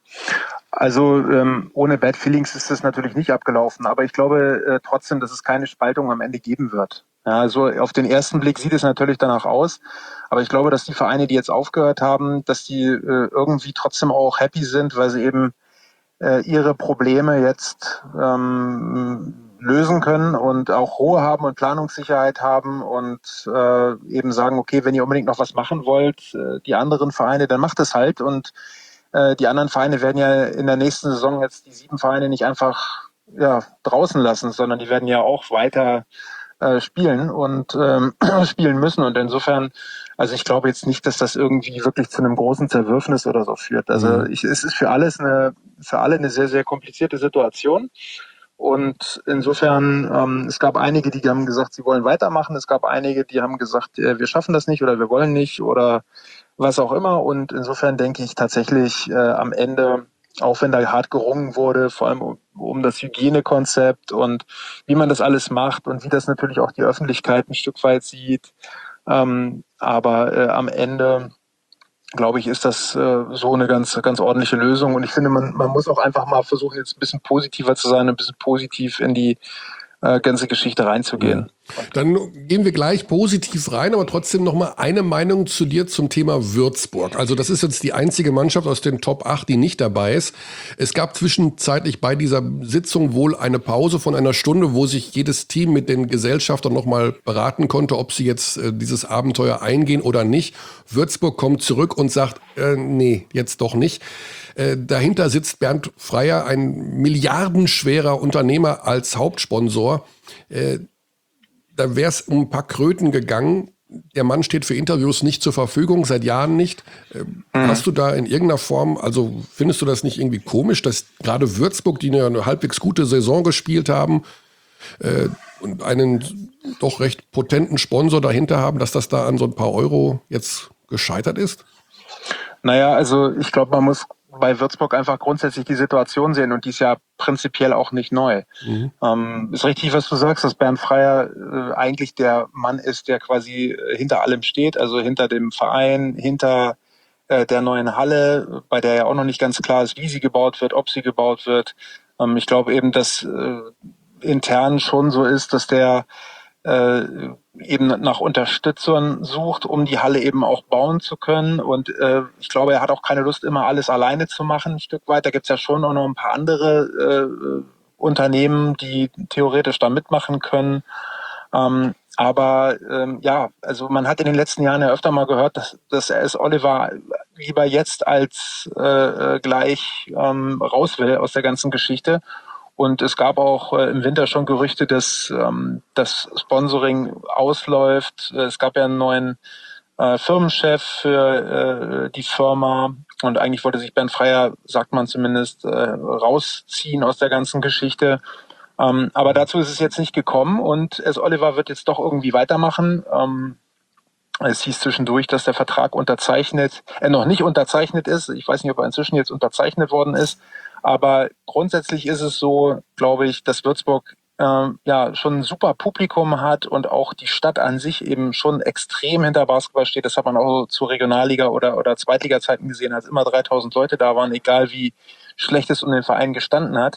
Also ähm, ohne Bad Feelings ist das natürlich nicht abgelaufen, aber ich glaube äh, trotzdem, dass es keine Spaltung am Ende geben wird. Ja, also auf den ersten Blick sieht es natürlich danach aus, aber ich glaube, dass die Vereine, die jetzt aufgehört haben, dass die äh, irgendwie trotzdem auch happy sind, weil sie eben äh, ihre Probleme jetzt ähm, lösen können und auch Ruhe haben und Planungssicherheit haben und äh, eben sagen, okay, wenn ihr unbedingt noch was machen wollt, äh, die anderen Vereine, dann macht es halt und äh, die anderen Vereine werden ja in der nächsten Saison jetzt die sieben Vereine nicht einfach ja, draußen lassen, sondern die werden ja auch weiter äh, spielen und ähm, spielen müssen und insofern, also ich glaube jetzt nicht, dass das irgendwie wirklich zu einem großen Zerwürfnis oder so führt. Also Mhm. ich, es ist für alles eine, für alle eine sehr, sehr komplizierte Situation. Und insofern, ähm, es gab einige, die haben gesagt, sie wollen weitermachen. Es gab einige, die haben gesagt, äh, wir schaffen das nicht oder wir wollen nicht oder was auch immer. Und insofern denke ich tatsächlich äh, am Ende, auch wenn da hart gerungen wurde, vor allem um, um das Hygienekonzept und wie man das alles macht und wie das natürlich auch die Öffentlichkeit ein Stück weit sieht. Ähm, aber äh, am Ende, glaube ich, ist das äh, so eine ganz, ganz ordentliche Lösung. Und ich finde, man, man muss auch einfach mal versuchen, jetzt ein bisschen positiver zu sein, ein bisschen positiv in die äh, ganze Geschichte reinzugehen. Ja. Dann gehen wir gleich positiv rein, aber trotzdem noch mal eine Meinung zu dir zum Thema Würzburg. Also das ist jetzt die einzige Mannschaft aus den Top acht, die nicht dabei ist. Es gab zwischenzeitlich bei dieser Sitzung wohl eine Pause von einer Stunde, wo sich jedes Team mit den Gesellschaftern noch mal beraten konnte, ob sie jetzt äh, dieses Abenteuer eingehen oder nicht. Würzburg kommt zurück und sagt, äh, nee, jetzt doch nicht. Äh, dahinter sitzt Bernd Freier, ein milliardenschwerer Unternehmer als Hauptsponsor. Äh, Da wäre es um ein paar Kröten gegangen. Der Mann steht für Interviews nicht zur Verfügung, seit Jahren nicht. Ähm, mhm. Hast du da in irgendeiner Form, also findest du das nicht irgendwie komisch, dass gerade Würzburg, die eine halbwegs gute Saison gespielt haben äh, und einen doch recht potenten Sponsor dahinter haben, dass das da an so ein paar Euro jetzt gescheitert ist? Naja, also ich glaube, man muss bei Würzburg einfach grundsätzlich die Situation sehen und die ist ja prinzipiell auch nicht neu. Mhm. Ähm, ist richtig, was du sagst, dass Bernd Freier äh, eigentlich der Mann ist, der quasi äh, hinter allem steht, also hinter dem Verein, hinter äh, der neuen Halle, bei der ja auch noch nicht ganz klar ist, wie sie gebaut wird, ob sie gebaut wird. Ähm, ich glaube eben, dass äh, intern schon so ist, dass der äh, eben nach Unterstützern sucht, um die Halle eben auch bauen zu können. Und äh, ich glaube, er hat auch keine Lust, immer alles alleine zu machen, ein Stück weit. Da gibt's ja schon auch noch ein paar andere äh, Unternehmen, die theoretisch da mitmachen können. Ähm, aber ähm, ja, also man hat in den letzten Jahren ja öfter mal gehört, dass, dass er es Oliver lieber jetzt als äh, gleich ähm, raus will aus der ganzen Geschichte. Und es gab auch äh, im Winter schon Gerüchte, dass ähm, das Sponsoring ausläuft. Es gab ja einen neuen äh, Firmenchef für äh, die Firma. Und eigentlich wollte sich Bernd Freier, sagt man zumindest, äh, rausziehen aus der ganzen Geschichte. Ähm, aber dazu ist es jetzt nicht gekommen. Und S. Oliver wird jetzt doch irgendwie weitermachen. Ähm, es hieß zwischendurch, dass der Vertrag unterzeichnet, äh, noch nicht unterzeichnet ist. Ich weiß nicht, ob er inzwischen jetzt unterzeichnet worden ist. Aber grundsätzlich ist es so, glaube ich, dass Würzburg äh, ja schon ein super Publikum hat und auch die Stadt an sich eben schon extrem hinter Basketball steht. Das hat man auch zu Regionalliga- oder, oder Zweitliga-Zeiten gesehen, als immer dreitausend Leute da waren, egal wie schlecht es um den Verein gestanden hat.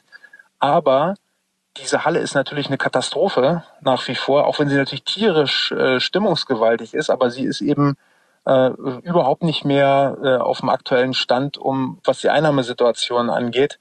Aber diese Halle ist natürlich eine Katastrophe nach wie vor, auch wenn sie natürlich tierisch äh, stimmungsgewaltig ist, aber sie ist eben äh, überhaupt nicht mehr äh, auf dem aktuellen Stand, um was die Einnahmesituation angeht.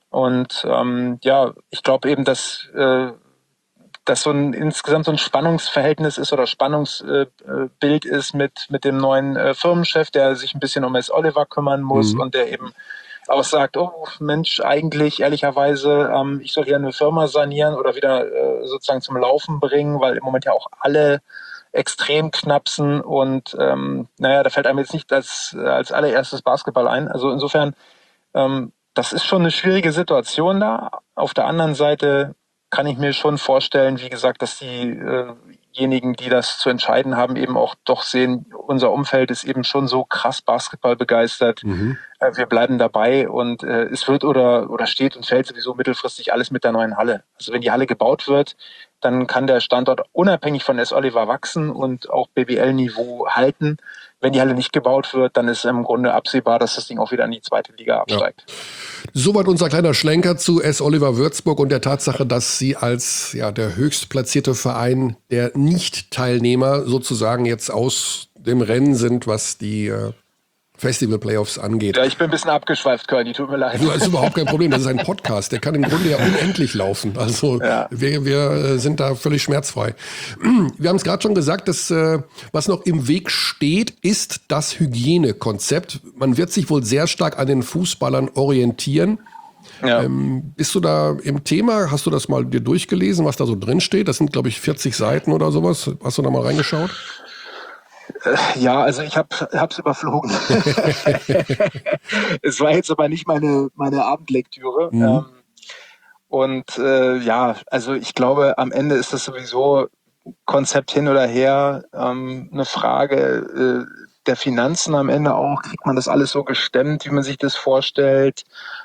Und ähm, ja, ich glaube eben, dass äh, dass so ein insgesamt so ein Spannungsverhältnis ist oder Spannungsbild äh, ist mit mit dem neuen äh, Firmenchef, der sich ein bisschen um S. Oliver kümmern muss mhm. und der eben auch sagt, oh Mensch, eigentlich ehrlicherweise, ähm, ich soll hier eine Firma sanieren oder wieder äh, sozusagen zum Laufen bringen, weil im Moment ja auch alle extrem knapsen und ähm, naja, da fällt einem jetzt nicht als, als allererstes Basketball ein. Also insofern, ähm, das ist schon eine schwierige Situation da. Auf der anderen Seite kann ich mir schon vorstellen, wie gesagt, dass diejenigen, äh die das zu entscheiden haben, eben auch doch sehen, unser Umfeld ist eben schon so krass Basketball begeistert. Mhm. Äh, wir bleiben dabei und äh, es wird oder, oder steht und fällt sowieso mittelfristig alles mit der neuen Halle. Also wenn die Halle gebaut wird, dann kann der Standort unabhängig von S. Oliver wachsen und auch B B L-Niveau halten. Wenn die Halle nicht gebaut wird, dann ist im Grunde absehbar, dass das Ding auch wieder in die zweite Liga absteigt. Ja. Soweit unser kleiner Schlenker zu S. Oliver Würzburg und der Tatsache, dass sie als ja, der höchstplatzierte Verein der Nicht-Teilnehmer sozusagen jetzt aus dem Rennen sind, was die äh, Festival-Playoffs angeht. Ja, ich bin ein bisschen abgeschweift, Körny, tut mir leid. Du, das ist überhaupt kein Problem, das ist ein Podcast, der kann im Grunde ja unendlich laufen. Also ja. wir, wir sind da völlig schmerzfrei. Wir haben es gerade schon gesagt, dass äh, was noch im Weg steht, ist das Hygienekonzept. Man wird sich wohl sehr stark an den Fußballern orientieren. Ja. Ähm, bist du da im Thema? Hast du das mal dir durchgelesen, was da so drin steht? Das sind, glaube ich, vierzig Seiten oder sowas. Hast du da mal reingeschaut? Ja, also ich habe es überflogen. Es war jetzt aber nicht meine meine Abendlektüre. Mhm. Ähm, und äh, ja, also ich glaube, am Ende ist das sowieso Konzept hin oder her ähm, eine Frage äh, der Finanzen am Ende auch, kriegt man das alles so gestemmt, wie man sich das vorstellt.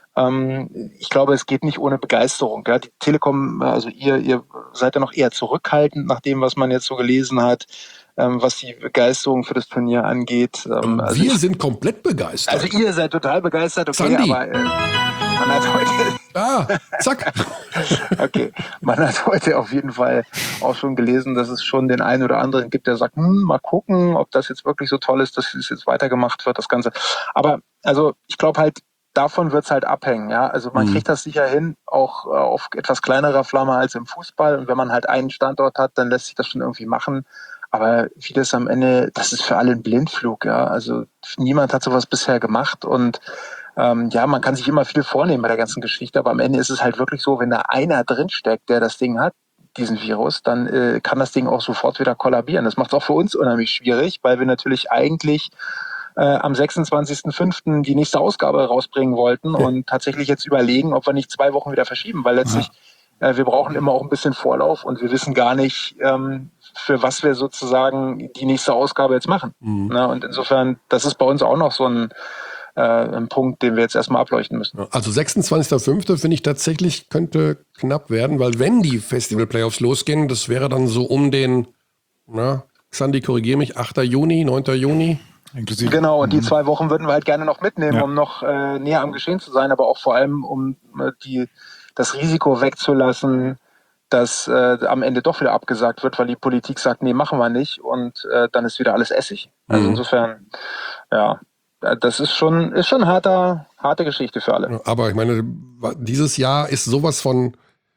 Ähm, ich glaube, es geht nicht ohne Begeisterung. Ja. Die Telekom, also ihr, ihr seid ja noch eher zurückhaltend nach dem, was man jetzt so gelesen hat, ähm, was die Begeisterung für das Turnier angeht. Ähm, also Wir ich, sind komplett begeistert. Also ihr seid total begeistert, okay, Sandy. aber äh, man hat heute... Ah, zack. Okay, man hat heute auf jeden Fall auch schon gelesen, dass es schon den einen oder anderen gibt, der sagt, hm, mal gucken, ob das jetzt wirklich so toll ist, dass es jetzt weitergemacht wird, das Ganze. Aber also ich glaube halt, davon wird es halt abhängen. Ja, also man mhm. kriegt das sicher hin, auch äh, auf etwas kleinerer Flamme als im Fußball. Und wenn man halt einen Standort hat, dann lässt sich das schon irgendwie machen. Aber wie das am Ende, das ist für alle ein Blindflug. Ja, also niemand hat sowas bisher gemacht und Ähm, ja, man kann sich immer viel vornehmen bei der ganzen Geschichte, aber am Ende ist es halt wirklich so, wenn da einer drinsteckt, der das Ding hat, diesen Virus, dann äh, kann das Ding auch sofort wieder kollabieren. Das macht es auch für uns unheimlich schwierig, weil wir natürlich eigentlich äh, am sechsundzwanzigsten fünften die nächste Ausgabe rausbringen wollten ja. und tatsächlich jetzt überlegen, ob wir nicht zwei Wochen wieder verschieben, weil letztlich ja. äh, wir brauchen immer auch ein bisschen Vorlauf und wir wissen gar nicht, ähm, für was wir sozusagen die nächste Ausgabe jetzt machen. Mhm. Na, und insofern, das ist bei uns auch noch so ein ein Punkt, den wir jetzt erstmal ableuchten müssen. Also sechsundzwanzigster fünfter finde ich tatsächlich könnte knapp werden, weil wenn die Festival-Playoffs losgehen, das wäre dann so um den, na, Sandy, korrigier mich, achter Juni, neunter Juni. Inklusive. Genau, und die zwei Wochen würden wir halt gerne noch mitnehmen, ja. um noch äh, näher am Geschehen zu sein, aber auch vor allem, um äh, die, das Risiko wegzulassen, dass äh, am Ende doch wieder abgesagt wird, weil die Politik sagt, nee, machen wir nicht und äh, dann ist wieder alles Essig. Also mhm. insofern, ja, das ist schon, ist schon harter, harte Geschichte für alle. Aber ich meine, dieses Jahr ist sowas von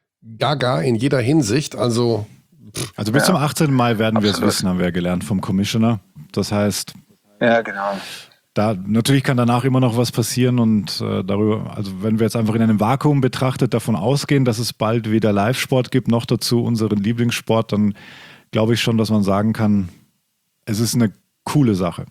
gaga in jeder Hinsicht. Also, also bis ja. zum achtzehnten Mai werden Absolut. wir es wissen, haben wir ja gelernt vom Commissioner. Das heißt, ja, genau. Da, natürlich kann danach immer noch was passieren und äh, darüber, also wenn wir jetzt einfach in einem Vakuum betrachtet davon ausgehen, dass es bald wieder Live-Sport gibt, noch dazu unseren Lieblingssport, dann glaube ich schon, dass man sagen kann, es ist eine coole Sache.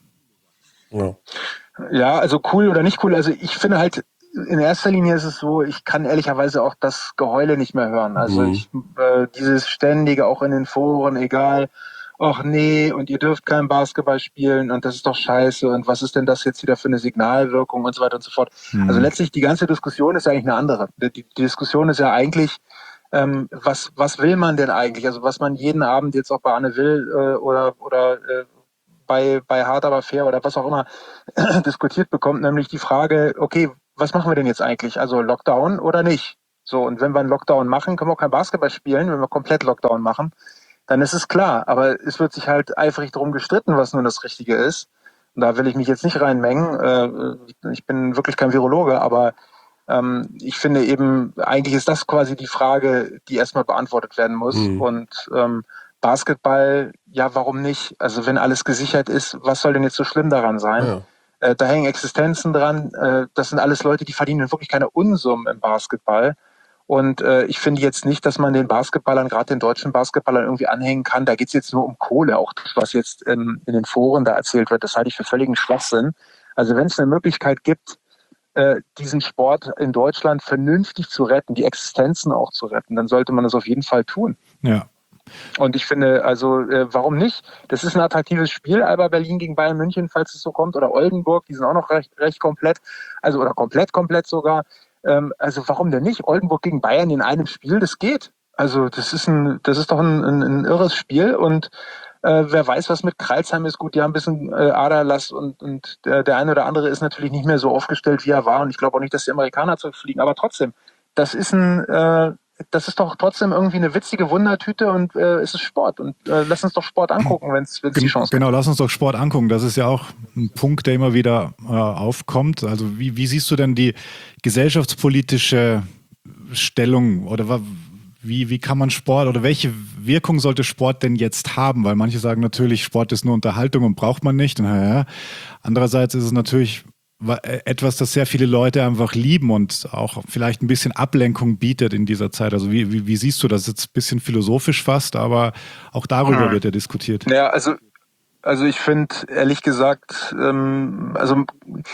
Ja. Ja, also cool oder nicht cool. Also ich finde halt, in erster Linie ist es so, ich kann ehrlicherweise auch das Geheule nicht mehr hören. Also mhm. ich, äh, dieses ständige, auch in den Foren, egal, ach nee, und ihr dürft kein Basketball spielen und das ist doch scheiße und was ist denn das jetzt wieder für eine Signalwirkung und so weiter und so fort. Mhm. Also letztlich, die ganze Diskussion ist ja eigentlich eine andere. Die, die Diskussion ist ja eigentlich, ähm, was, was will man denn eigentlich? Also was man jeden Abend jetzt auch bei Anne Will äh, oder, oder äh, bei, bei Hart aber fair oder was auch immer diskutiert bekommt, nämlich die Frage, okay, was machen wir denn jetzt eigentlich? Also Lockdown oder nicht? So, und wenn wir einen Lockdown machen, können wir auch kein Basketball spielen. Wenn wir komplett Lockdown machen, dann ist es klar. Aber es wird sich halt eifrig darum gestritten, was nun das Richtige ist. Und da will ich mich jetzt nicht reinmengen. Ich bin wirklich kein Virologe, aber ähm, ich finde eben, eigentlich ist das quasi die Frage, die erstmal beantwortet werden muss. Mhm. Und ähm, Basketball, ja, warum nicht? Also wenn alles gesichert ist, was soll denn jetzt so schlimm daran sein? Ja. Äh, da hängen Existenzen dran. Äh, das sind alles Leute, die verdienen wirklich keine Unsummen im Basketball. Und äh, ich finde jetzt nicht, dass man den Basketballern, gerade den deutschen Basketballern irgendwie anhängen kann. Da geht es jetzt nur um Kohle. Auch das, was jetzt ähm, in den Foren da erzählt wird, das halte ich für völligen Schwachsinn. Also wenn es eine Möglichkeit gibt, äh, diesen Sport in Deutschland vernünftig zu retten, die Existenzen auch zu retten, dann sollte man das auf jeden Fall tun. Ja. Und ich finde, also äh, warum nicht? Das ist ein attraktives Spiel, Alba Berlin gegen Bayern München, falls es so kommt, oder Oldenburg, die sind auch noch recht, recht komplett, also oder komplett, komplett sogar. Ähm, also warum denn nicht? Oldenburg gegen Bayern in einem Spiel, das geht. Also das ist ein, das ist doch ein, ein, ein irres Spiel und äh, wer weiß, was mit Crailsheim ist. Gut, die haben ein bisschen äh, Aderlass und, und der, der eine oder andere ist natürlich nicht mehr so aufgestellt, wie er war. Und ich glaube auch nicht, dass die Amerikaner zurückfliegen. Aber trotzdem, das ist ein äh, das ist doch trotzdem irgendwie eine witzige Wundertüte und äh, es ist Sport. Und äh, lass uns doch Sport angucken, wenn es die Chance gibt. Genau, lass uns doch Sport angucken. Das ist ja auch ein Punkt, der immer wieder äh, aufkommt. Also wie, wie siehst du denn die gesellschaftspolitische Stellung oder wie, wie kann man Sport oder welche Wirkung sollte Sport denn jetzt haben? Weil manche sagen natürlich, Sport ist nur Unterhaltung und braucht man nicht. Und, ja, andererseits ist es natürlich etwas, das sehr viele Leute einfach lieben und auch vielleicht ein bisschen Ablenkung bietet in dieser Zeit. Also wie, wie, wie siehst du das? Jetzt ein bisschen philosophisch fast, aber auch darüber hm. wird ja diskutiert. Ja, also, also ich finde, ehrlich gesagt, ähm, also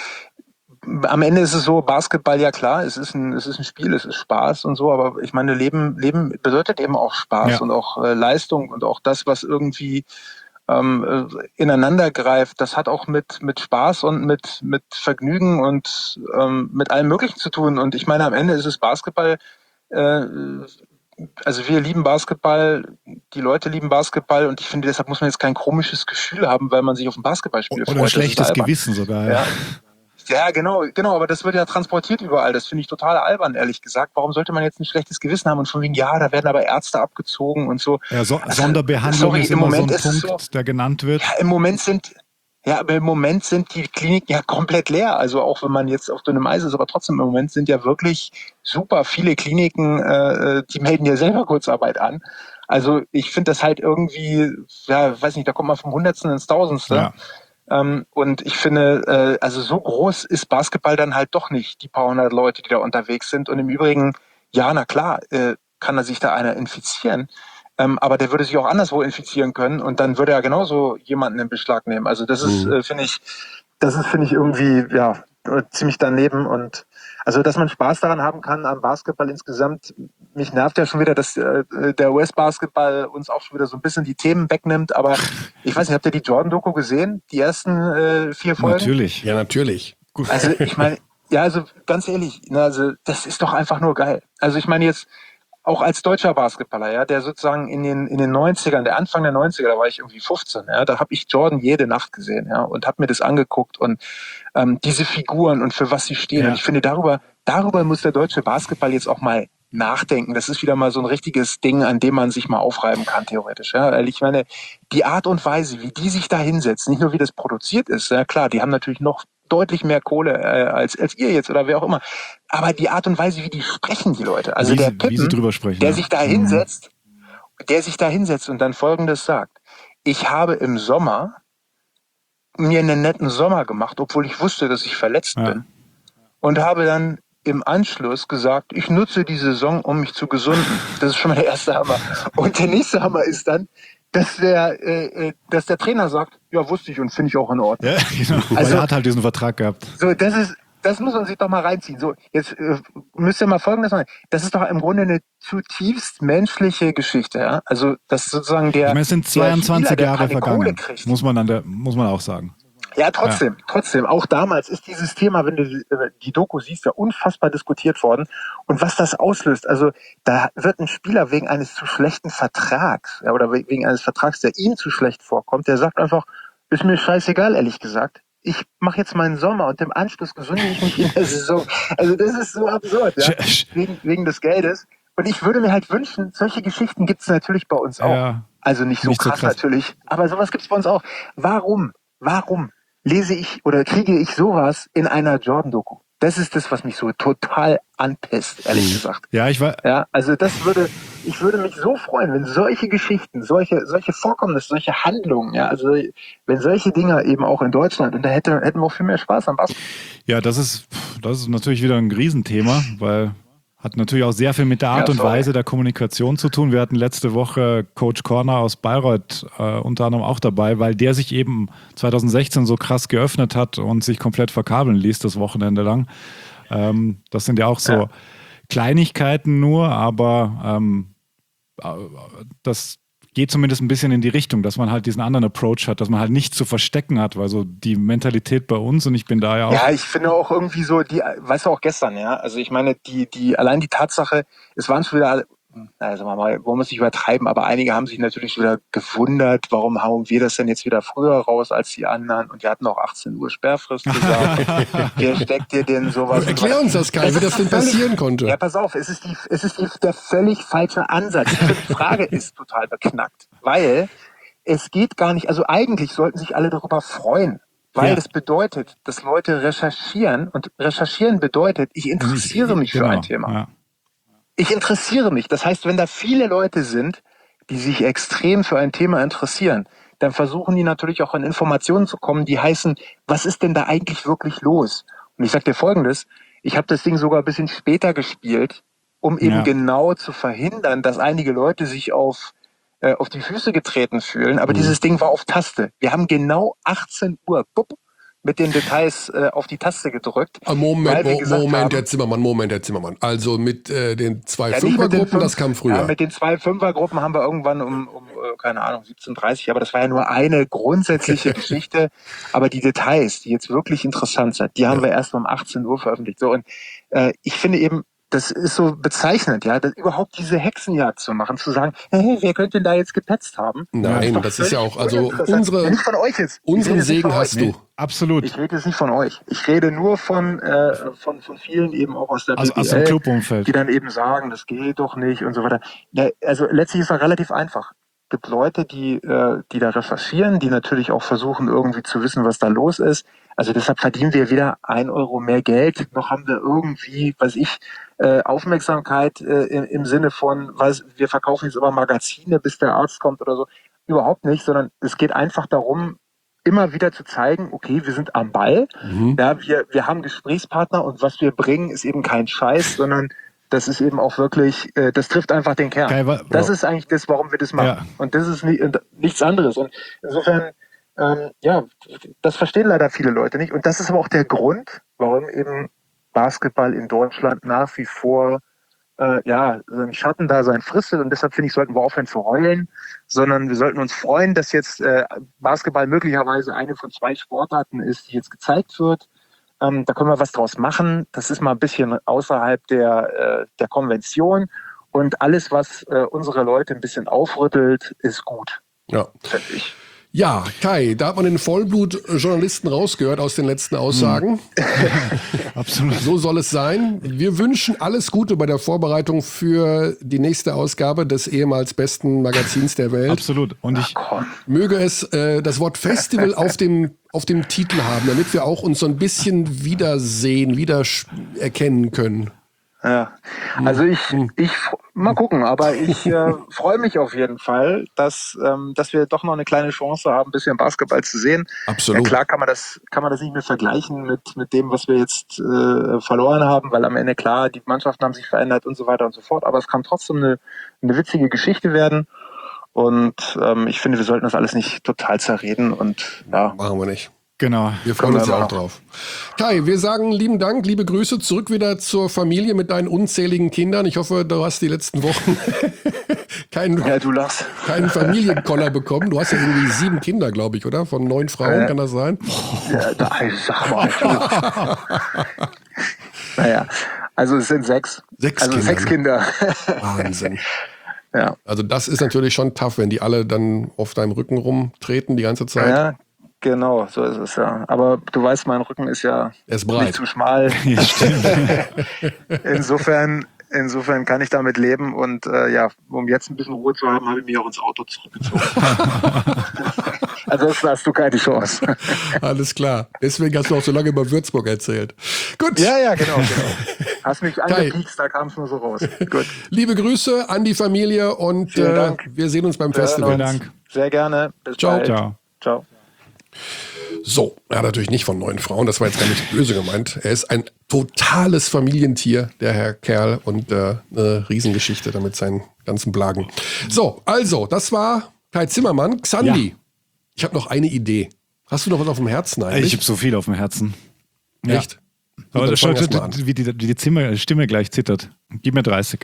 am Ende ist es so, Basketball, ja klar, es ist ein, es ist ein Spiel, es ist Spaß und so, aber ich meine, Leben, Leben bedeutet eben auch Spaß ja. und auch äh, Leistung und auch das, was irgendwie ähm, ineinander greift, das hat auch mit, mit Spaß und mit, mit Vergnügen und ähm, mit allem Möglichen zu tun. Und ich meine, am Ende ist es Basketball, äh, also wir lieben Basketball, die Leute lieben Basketball und ich finde, deshalb muss man jetzt kein komisches Gefühl haben, weil man sich auf ein Basketballspiel freut. Oder ein schlechtes Gewissen sogar. Ja. Ja. Ja, genau, genau, aber das wird ja transportiert überall. Das finde ich total albern, ehrlich gesagt. Warum sollte man jetzt ein schlechtes Gewissen haben und von wegen, ja, da werden aber Ärzte abgezogen und so. Ja, so, also, Sonderbehandlung sorry, ist im immer Moment so ein ist es Punkt, so, der genannt wird. ja, im Moment sind, ja, aber im Moment sind die Kliniken ja komplett leer. Also auch wenn man jetzt auf dünnem Eis ist, aber trotzdem im Moment sind ja wirklich super viele Kliniken, äh, die melden ja selber Kurzarbeit an. Also ich finde das halt irgendwie, ja, weiß nicht, da kommt man vom Hundertsten ins Tausendste. Ja. Ähm, und ich finde, äh, also so groß ist Basketball dann halt doch nicht, die paar hundert Leute, die da unterwegs sind. Und im Übrigen, ja, na klar, äh, kann da sich da einer infizieren. Ähm, aber der würde sich auch anderswo infizieren können und dann würde er genauso jemanden in Beschlag nehmen. Also das ist, Mhm. äh, finde ich, das ist, finde ich, irgendwie, ja, ziemlich daneben. Und also, dass man Spaß daran haben kann am Basketball insgesamt, mich nervt ja schon wieder, dass äh, der U S-Basketball uns auch schon wieder so ein bisschen die Themen wegnimmt. Aber ich weiß nicht, habt ihr die Jordan-Doku gesehen? Die ersten äh, vier Folgen? Natürlich. Ja, natürlich. Gut. Also ich meine, ja, also ganz ehrlich, ne, also das ist doch einfach nur geil. Also ich meine jetzt auch als deutscher Basketballer, ja, der sozusagen in den in den neunzigern, der Anfang der neunziger, da war ich irgendwie fünfzehn, ja, da habe ich Jordan jede Nacht gesehen, ja, und habe mir das angeguckt und ähm, diese Figuren und für was sie stehen. Ja. Und ich finde, darüber darüber muss der deutsche Basketball jetzt auch mal nachdenken. Das ist wieder mal so ein richtiges Ding, an dem man sich mal aufreiben kann, theoretisch. Ja. Weil ich meine, die Art und Weise, wie die sich da hinsetzen, nicht nur wie das produziert ist, ja klar, die haben natürlich noch deutlich mehr Kohle äh, als, als ihr jetzt oder wer auch immer. Aber die Art und Weise, wie die sprechen, die Leute. Also Wie der sie- wie sie Pippen, drüber sprechen, der ja. sich da hinsetzt, der sich da hinsetzt und dann Folgendes sagt. Ich habe im Sommer mir einen netten Sommer gemacht, obwohl ich wusste, dass ich verletzt Ja. bin. Und habe dann im Anschluss gesagt, ich nutze die Saison, um mich zu gesunden. Das ist schon mal der erste Hammer. Und der nächste Hammer ist dann, dass der, äh, dass der Trainer sagt, ja, wusste ich und finde ich auch in Ordnung. Ja, genau. Weil Also- er hat halt diesen Vertrag gehabt. So, das ist, das muss man sich doch mal reinziehen. So, jetzt äh, müsst ihr mal Folgendes machen. Das ist doch im Grunde eine zutiefst menschliche Geschichte, ja. Also, das ist sozusagen der. Ich meine, es sind der zweiundzwanzig Spieler, der Jahre keine vergangen. Kohle kriegt. Muss man an der, muss man auch sagen. Ja, trotzdem, trotzdem. Auch damals ist dieses Thema, wenn du äh, die Doku siehst, ja unfassbar diskutiert worden. Und was das auslöst, also da wird ein Spieler wegen eines zu schlechten Vertrags, ja, oder wegen eines Vertrags, der ihm zu schlecht vorkommt, der sagt einfach, ist mir scheißegal, ehrlich gesagt. Ich mache jetzt meinen Sommer und im Anschluss gesunde ich mich in der Saison. Also das ist so absurd, ja, Sch- sch- wegen, wegen des Geldes. Und ich würde mir halt wünschen, solche Geschichten gibt es natürlich bei uns auch. Ja. Also nicht so, Nicht so krass, krass. natürlich, aber sowas gibt es bei uns auch. Warum, warum lese ich oder kriege ich sowas in einer Jordan-Doku? Das ist das, was mich so total anpisst, ehrlich gesagt. Ja, ich war, Ja, also das würde, ich würde mich so freuen, wenn solche Geschichten, solche, solche Vorkommnisse, solche Handlungen, ja, also wenn solche Dinger eben auch in Deutschland, und da hätte, hätten wir auch viel mehr Spaß am Basketball. ja, das ist, das ist natürlich wieder ein Riesenthema, weil hat natürlich auch sehr viel mit der Art Ja, und sorry. Weise der Kommunikation zu tun. Wir hatten letzte Woche Coach Corner aus Bayreuth äh, unter anderem auch dabei, weil der sich eben zwanzig sechzehn so krass geöffnet hat und sich komplett verkabeln ließ das Wochenende lang. Ähm, das sind ja auch so Ja. Kleinigkeiten nur, aber ähm, äh, das geht zumindest ein bisschen in die Richtung, dass man halt diesen anderen Approach hat, dass man halt nichts zu verstecken hat, weil so die Mentalität bei uns, und ich bin da ja auch. Ja, ich finde auch irgendwie so, die, weißt du, auch gestern, ja, also ich meine, die, die, allein die Tatsache, es waren schon wieder, also mal, wollen wir es nicht übertreiben, aber einige haben sich natürlich wieder gewundert, warum hauen wir das denn jetzt wieder früher raus als die anderen, und die hatten auch achtzehn Uhr Sperrfrist gesagt. Wer steckt dir denn sowas? Erklär uns das, Kai, wie das denn passieren konnte. Ja, pass auf, es ist, die, es ist die, der völlig falsche Ansatz. Die Frage ist total beknackt, weil es geht gar nicht, also eigentlich sollten sich alle darüber freuen, weil Ja. das bedeutet, dass Leute recherchieren, und recherchieren bedeutet, ich interessiere mich für Genau, ein Thema. Ja. Ich interessiere mich. Das heißt, wenn da viele Leute sind, die sich extrem für ein Thema interessieren, dann versuchen die natürlich auch an Informationen zu kommen, die heißen, was ist denn da eigentlich wirklich los? Und ich sage dir Folgendes, ich habe das Ding sogar ein bisschen später gespielt, um eben Ja. genau zu verhindern, dass einige Leute sich auf, äh, auf die Füße getreten fühlen. Aber dieses Ding war auf Taste. Wir haben genau achtzehn Uhr bupp, mit den Details äh, auf die Taste gedrückt. Ah, Moment, weil wir Mo- gesagt Moment, haben, Herr Zimmermann, Moment, Herr Zimmermann. Also mit äh, den zwei Ja, nicht mit den Fünfergruppen, fünf- das kam Ja, früher. mit den zwei Fünfergruppen haben wir irgendwann um, um keine Ahnung, siebzehn Uhr dreißig, aber das war ja nur eine grundsätzliche Geschichte. Aber die Details, die jetzt wirklich interessant sind, die haben ja. wir erst um achtzehn Uhr veröffentlicht. So, und äh, ich finde eben, das ist so bezeichnend, ja, das, überhaupt diese Hexenjagd zu machen, zu sagen, hey, wer könnte denn da jetzt gepetzt haben? Nein, das, das ist ja auch, also unsere, nicht von euch jetzt. unseren Segen hast nee, du. Absolut. Ich rede jetzt nicht von euch. Ich rede nur von, äh, von, von vielen eben auch aus der also, B B L, aus dem Clubumfeld, die dann eben sagen, das geht doch nicht und so weiter. Ja, also letztlich ist es relativ einfach. Es gibt Leute, die, äh, die da recherchieren, die natürlich auch versuchen, irgendwie zu wissen, was da los ist. Also deshalb verdienen wir wieder ein Euro mehr Geld. Noch haben wir irgendwie, weiß ich, äh, Aufmerksamkeit äh, im, im Sinne von, was, wir verkaufen jetzt immer Magazine, bis der Arzt kommt oder so. Überhaupt nicht, sondern es geht einfach darum, immer wieder zu zeigen, okay, wir sind am Ball, mhm. ja, wir, wir haben Gesprächspartner und was wir bringen, ist eben kein Scheiß, sondern das ist eben auch wirklich, äh, das trifft einfach den Kern. Geil, wa- das ja. ist eigentlich das, warum wir das machen. Ja. Und das ist nie, nichts anderes. Und insofern, ähm, ja, das verstehen leider viele Leute nicht. Und das ist aber auch der Grund, warum eben Basketball in Deutschland nach wie vor äh, ja, sein Schattendasein fristet. Und deshalb finde ich, sollten wir aufhören zu heulen, sondern wir sollten uns freuen, dass jetzt äh, Basketball möglicherweise eine von zwei Sportarten ist, die jetzt gezeigt wird. Ähm, da können wir was draus machen. Das ist mal ein bisschen außerhalb der, äh, der Konvention. Und alles, was äh, unsere Leute ein bisschen aufrüttelt, ist gut. Ja. Finde ich. Ja, Kai, da hat man den Vollblut-Journalisten rausgehört aus den letzten Aussagen. Absolut. So soll es sein. Wir wünschen alles Gute bei der Vorbereitung für die nächste Ausgabe des ehemals besten Magazins der Welt. Absolut. Und ich möge es äh, das Wort Festival auf dem, auf dem Titel haben, damit wir auch uns so ein bisschen wiedersehen, wieder erkennen können. Ja, also ich, ich mal gucken, aber ich äh, freue mich auf jeden Fall, dass, ähm, dass wir doch noch eine kleine Chance haben, ein bisschen Basketball zu sehen. Absolut. Ja, klar kann man das, kann man das nicht mehr vergleichen mit, mit dem, was wir jetzt äh, verloren haben, weil am Ende klar, die Mannschaften haben sich verändert und so weiter und so fort, aber es kann trotzdem eine, eine witzige Geschichte werden und ähm, ich finde, wir sollten das alles nicht total zerreden und ja. Machen wir nicht. Genau. Wir freuen uns ja auch drauf. Kai, wir sagen lieben Dank, liebe Grüße, zurück wieder zur Familie mit deinen unzähligen Kindern. Ich hoffe, du hast die letzten Wochen keinen, ja, du lachst. keinen Familienkoller bekommen. Du hast ja irgendwie sieben Kinder, glaube ich, oder? Von neun Frauen, äh, kann das sein? Ja, da, sag mal. Naja, also es sind sechs. Sechs also Kinder. Sechs Kinder. Wahnsinn. Ja. Also das ist natürlich schon tough, wenn die alle dann auf deinem Rücken rumtreten die ganze Zeit. Ja. Genau, so ist es ja. Aber du weißt, mein Rücken ist ja ist breit. Nicht zu schmal. Ja, stimmt. insofern, insofern kann ich damit leben und äh, ja, um jetzt ein bisschen Ruhe zu haben, habe ich mich auch ins Auto zurückgezogen. Ansonsten hast du keine Chance. Alles klar. Deswegen hast du auch so lange über Würzburg erzählt. Gut. Ja, ja, genau, genau. Hast mich angepiekst, da kam es nur so raus. Gut. Liebe Grüße an die Familie und äh, wir sehen uns beim Festival. Vielen Dank. Sehr gerne. Bis Ciao. bald. Ciao. Ciao. So, er hat natürlich nicht von neun Frauen, das war jetzt gar nicht böse gemeint. Er ist ein totales Familientier, der Herr Kerl, und äh, eine Riesengeschichte damit seinen ganzen Blagen. So, also, das war Kai Zimmermann. Xandi, ja. Ich habe noch eine Idee. Hast du noch was auf dem Herzen eigentlich? Ich habe so viel auf dem Herzen. Echt? Ja. Aber das schaut, wie die, wie die Zimmer, Stimme gleich zittert. Gib mir dreißig.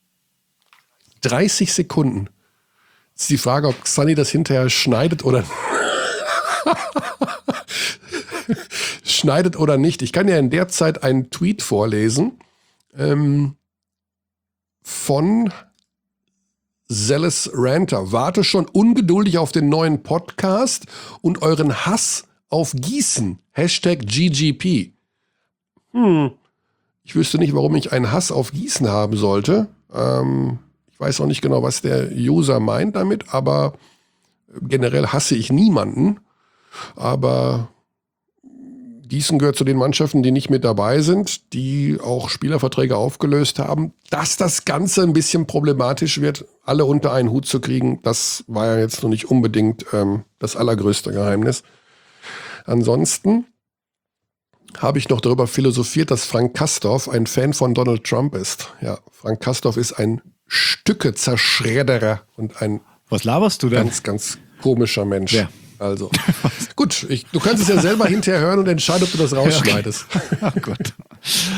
dreißig Sekunden. Jetzt ist die Frage, ob Xandi das hinterher schneidet oder schneidet oder nicht. Ich kann ja in der Zeit einen Tweet vorlesen ähm, von Zealous Ranter. Warte schon ungeduldig auf den neuen Podcast und euren Hass auf Gießen. Hashtag G G P. Hm. Ich wüsste nicht, warum ich einen Hass auf Gießen haben sollte. Ähm, ich weiß auch nicht genau, was der User meint damit, aber generell hasse ich niemanden. Aber Gießen gehört zu den Mannschaften, die nicht mit dabei sind, die auch Spielerverträge aufgelöst haben. Dass das Ganze ein bisschen problematisch wird, alle unter einen Hut zu kriegen, das war ja jetzt noch nicht unbedingt ähm, das allergrößte Geheimnis. Ansonsten habe ich noch darüber philosophiert, dass Frank Kastorf ein Fan von Donald Trump ist. Ja, Frank Kastorf ist ein Stücke-Zerschredderer und ein Was laberst du denn? ganz, ganz komischer Mensch. Ja. Also, gut, ich, du kannst es ja selber hinterher hören und entscheiden, ob du das rausschneidest. Oh Gott.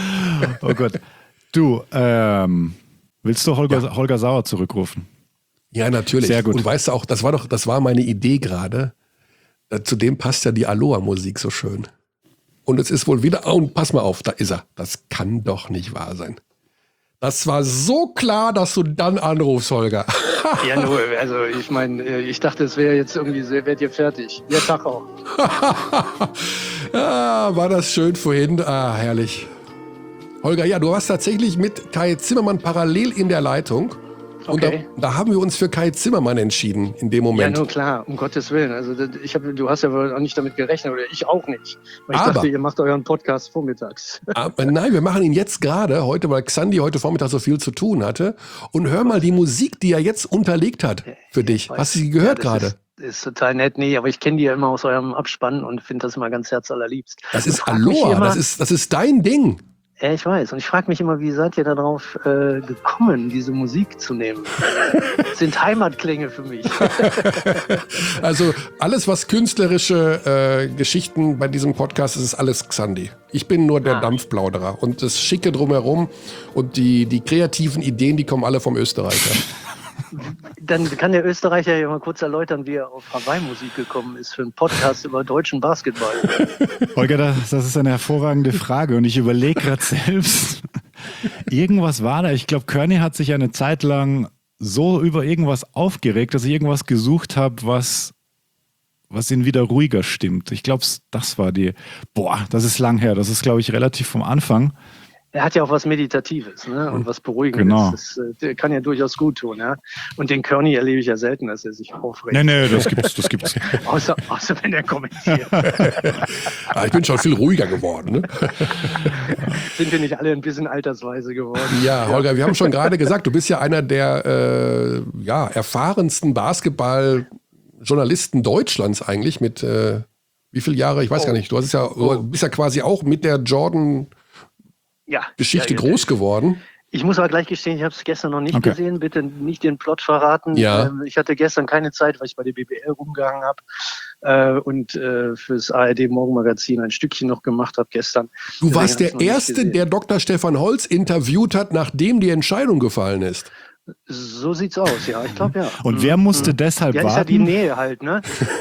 Oh Gott. Du, ähm, willst du Holger, ja. Holger Sauer zurückrufen? Ja, natürlich. Sehr gut. Und weißt du auch, das war doch, das war meine Idee gerade. Zudem passt ja die Aloha-Musik so schön. Und es ist wohl wieder, oh, und pass mal auf, da ist er. Das kann doch nicht wahr sein. Das war so klar, dass du dann anrufst, Holger. Ja, nur, also ich meine, ich dachte, es wäre jetzt irgendwie, wärt ihr fertig. Ja, Tag auch. Ah, war das schön vorhin. Ah, herrlich. Holger, ja, du warst tatsächlich mit Kai Zimmermann parallel in der Leitung. Und Okay. da, da haben wir uns für Kai Zimmermann entschieden in dem Ja, Moment. nur klar, um Gottes Willen. Also das- ich hab, du hast ja wohl auch nicht damit gerechnet, oder ich auch nicht. Weil ich Aber- dachte, ihr macht euren Podcast vormittags. Aber nein, wir machen ihn jetzt gerade, heute, weil Xandi heute Vormittag so viel zu tun hatte. Und hör mal die Musik, die er jetzt unterlegt hat für dich. Hast du sie gehört Ja, das gerade? Ist, ist total nett. Nee, aber ich kenne die ja immer aus eurem Abspann und finde das immer ganz herzallerliebst. Das Und ist frag mich Aloha, immer- das ist, das ist dein Ding. Ja, ich weiß. Und ich frage mich immer, wie seid ihr darauf äh, gekommen, diese Musik zu nehmen? Das sind Heimatklänge für mich. Also alles, was künstlerische äh, Geschichten bei diesem Podcast ist, ist alles Xandi. Ich bin nur der Ah. Dampfplauderer. Und das Schicke drumherum und die, die kreativen Ideen, die kommen alle vom Österreicher. Dann kann der Österreicher ja mal kurz erläutern, wie er auf Hawaii-Musik gekommen ist für einen Podcast über deutschen Basketball. Holger, das, das ist eine hervorragende Frage und ich überlege gerade selbst, irgendwas war da. Ich glaube, Körny hat sich eine Zeit lang so über irgendwas aufgeregt, dass ich irgendwas gesucht habe, was, was ihn wieder ruhiger stimmt. Ich glaube, das war die, boah, das ist lang her. Das ist, glaube ich, relativ vom Anfang. Er hat ja auch was Meditatives, ne? Und was Beruhigendes. Genau. Das, äh, der kann ja durchaus gut tun, ja. Und den Körny erlebe ich ja selten, dass er sich aufregt. Nee, nee, das gibt's, das gibt's. Außer, außer wenn er kommentiert. Aber ich bin schon viel ruhiger geworden. Ne? Sind wir nicht alle ein bisschen altersweise geworden? Ja, Holger, wir haben schon gerade gesagt, du bist ja einer der äh, ja, erfahrensten Basketball-Journalisten Deutschlands eigentlich mit äh, wie viele Jahre? Ich weiß Oh. gar nicht. Du hast es ja, du bist ja quasi auch mit der Jordan Ja. Geschichte ja, groß geworden. Ich muss aber gleich gestehen, ich habe es gestern noch nicht Okay. gesehen. Bitte nicht den Plot verraten. Ja. Ähm, Ich hatte gestern keine Zeit, weil ich bei der B B L rumgehangen habe äh, und äh, fürs A R D Morgenmagazin ein Stückchen noch gemacht habe gestern. Du Deswegen warst hab ich's der noch nicht Erste, gesehen. der Doktor Stefan Holz interviewt hat, nachdem die Entscheidung gefallen ist. So sieht's aus, ja. Ich glaube, ja. Und wer musste deshalb Ja, ist ja die warten? Nähe halt, ne?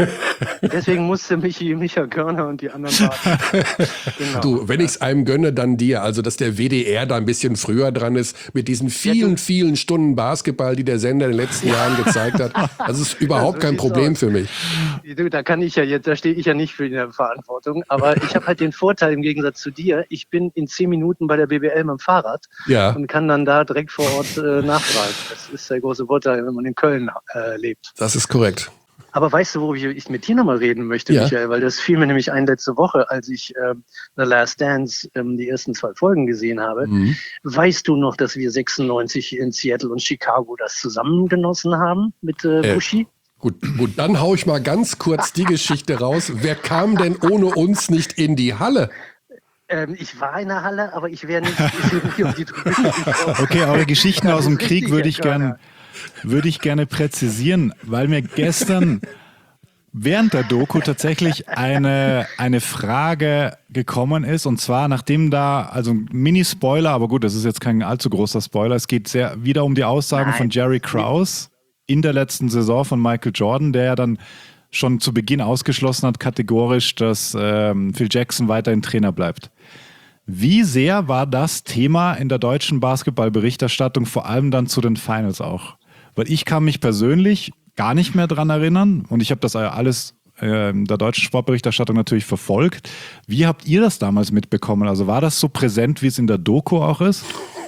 Deswegen musste Michi, Micha Körner und die anderen warten. Genau. Du, wenn ich es einem gönne, dann dir. Also, dass der W D R da ein bisschen früher dran ist, mit diesen vielen, vielen Stunden Basketball, die der Sender in den letzten Jahren gezeigt hat. Das ist überhaupt so kein sieht's Problem aus. für mich. Du, da kann ich ja jetzt, da stehe ich ja nicht für die Verantwortung, aber ich habe halt den Vorteil im Gegensatz zu dir, ich bin in zehn Minuten bei der B B L mit dem Fahrrad Ja. und kann dann da direkt vor Ort äh, nachfragen. Das ist der große Vorteil, wenn man in Köln äh, lebt. Das ist korrekt. Aber weißt du, worüber ich mit dir nochmal reden möchte, Ja. Michael? Weil das fiel mir nämlich ein letzte Woche, als ich ähm, The Last Dance ähm, die ersten zwei Folgen gesehen habe. Mhm. Weißt du noch, dass wir sechsundneunzig in Seattle und Chicago das zusammengenossen haben mit äh, Äh. Buschi? Gut, gut, dann hau ich mal ganz kurz die Geschichte raus. Wer kam denn ohne uns nicht in die Halle? Ähm, ich war in der Halle, aber ich wäre nicht, ich wär nicht auf die Tribüne gekommen. Okay, eure Geschichten Das aus dem ist Krieg richtig, würde ich Herr Körner. gerne würde ich gerne präzisieren, weil mir gestern während der Doku tatsächlich eine, eine Frage gekommen ist, und zwar nachdem da, also Mini-Spoiler, aber gut, das ist jetzt kein allzu großer Spoiler, es geht sehr wieder um die Aussagen Nein. von Jerry Krause in der letzten Saison von Michael Jordan, der ja dann schon zu Beginn ausgeschlossen hat, kategorisch, dass ähm, Phil Jackson weiterhin Trainer bleibt. Wie sehr war das Thema in der deutschen Basketballberichterstattung, vor allem dann zu den Finals auch? Weil ich kann mich persönlich gar nicht mehr dran erinnern und ich habe das alles äh, in der deutschen Sportberichterstattung natürlich verfolgt. Wie habt ihr das damals mitbekommen? Also war das so präsent, wie es in der Doku auch ist?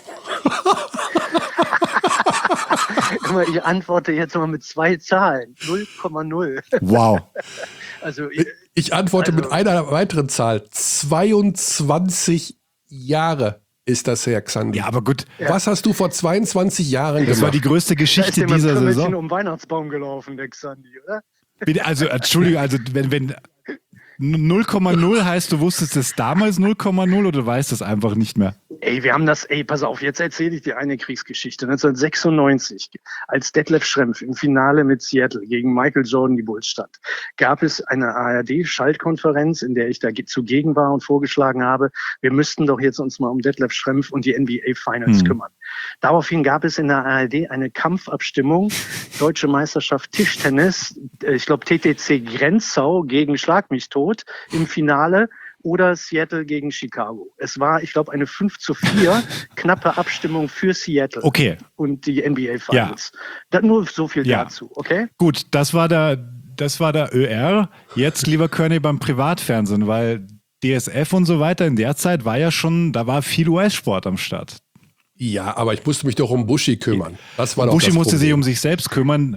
Guck mal, ich antworte jetzt mal mit zwei Zahlen. null Komma null. Wow. Also, ich, Ich antworte Also- mit einer weiteren Zahl. zweiundzwanzig Jahre ist das her, Xandi. Ja, aber gut, Was hast du vor zweiundzwanzig Jahren das war gemacht? die größte da ist Geschichte der mit dieser Krümmelchen Saison. um den Weihnachtsbaum gelaufen, der Xandi, oder? Bitte, also, Entschuldigung, also wenn, wenn null Komma null heißt, du wusstest es damals null Komma null oder du weißt es einfach nicht mehr? Ey, wir haben das, ey, pass auf, jetzt erzähle ich dir eine Kriegsgeschichte. neunzehnhundertsechsundneunzig, als Detlef Schrempf im Finale mit Seattle gegen Michael Jordan die Bulls stand, gab es eine A R D-Schaltkonferenz, in der ich da ge- zugegen war und vorgeschlagen habe, wir müssten doch jetzt uns mal um Detlef Schrempf und die N B A Finals Hm. kümmern. Daraufhin gab es in der A R D eine Kampfabstimmung, Deutsche Meisterschaft Tischtennis, ich glaube T T C Grenzau gegen Schlag mich tot im Finale oder Seattle gegen Chicago. Es war, ich glaube, eine fünf zu vier knappe Abstimmung für Seattle okay. und die N B A Finals. Ja. Das nur so viel ja. dazu, okay? Gut, das war der, das war der Ö R. Jetzt, lieber Körny, beim Privatfernsehen, weil D S F und so weiter in der Zeit war ja schon, da war viel U S-Sport am Start. Ja, aber ich musste mich doch um Buschi kümmern. Das war doch Buschi das musste Problem. sich um sich selbst kümmern.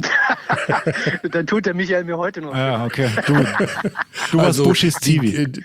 Dann tut der Michael mir heute noch. Ja, okay. Du, du warst Also, Buschis T V. die-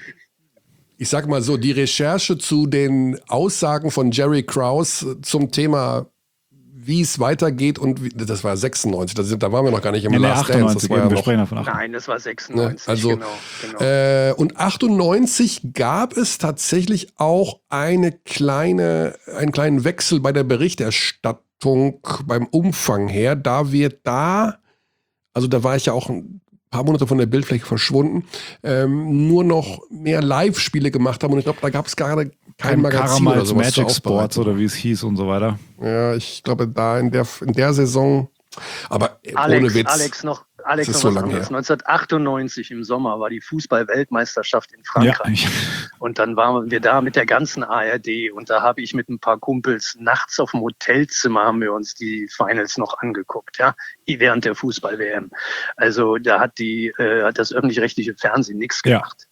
Ich sag mal so, die Recherche zu den Aussagen von Jerry Krause zum Thema, wie es weitergeht und wie, das war sechsundneunzig, das, da waren wir noch gar nicht im Nee, nee, Last Dance. Das achtundneunzig, war ja eben, wir noch, sprechen davon acht. Nein, das war sechsundneunzig, also, genau. genau. Äh, und achtundneunzig gab es tatsächlich auch eine kleine, einen kleinen Wechsel bei der Berichterstattung beim Umfang her, da wir da, also da war ich ja auch ein paar Monate von der Bildfläche verschwunden, ähm, nur noch mehr Live-Spiele gemacht haben und ich glaube, da gab es gerade kein Magazin oder sowas Magic zur Sports Aufbereitung. oder wie es hieß und so weiter. Ja, ich glaube, da in der, in der Saison, aber Alex, ohne Witz. Alex noch, Alex Das noch ist so was lange anderes. her. neunzehnhundertachtundneunzig im Sommer war die Fußball-Weltmeisterschaft in Frankreich. Ja. Und dann waren wir da mit der ganzen A R D und da habe ich mit ein paar Kumpels nachts auf dem Hotelzimmer haben wir uns die Finals noch angeguckt, ja, während der Fußball-W M. Also da hat die, äh, hat das öffentlich-rechtliche Fernsehen nichts Ja. gemacht.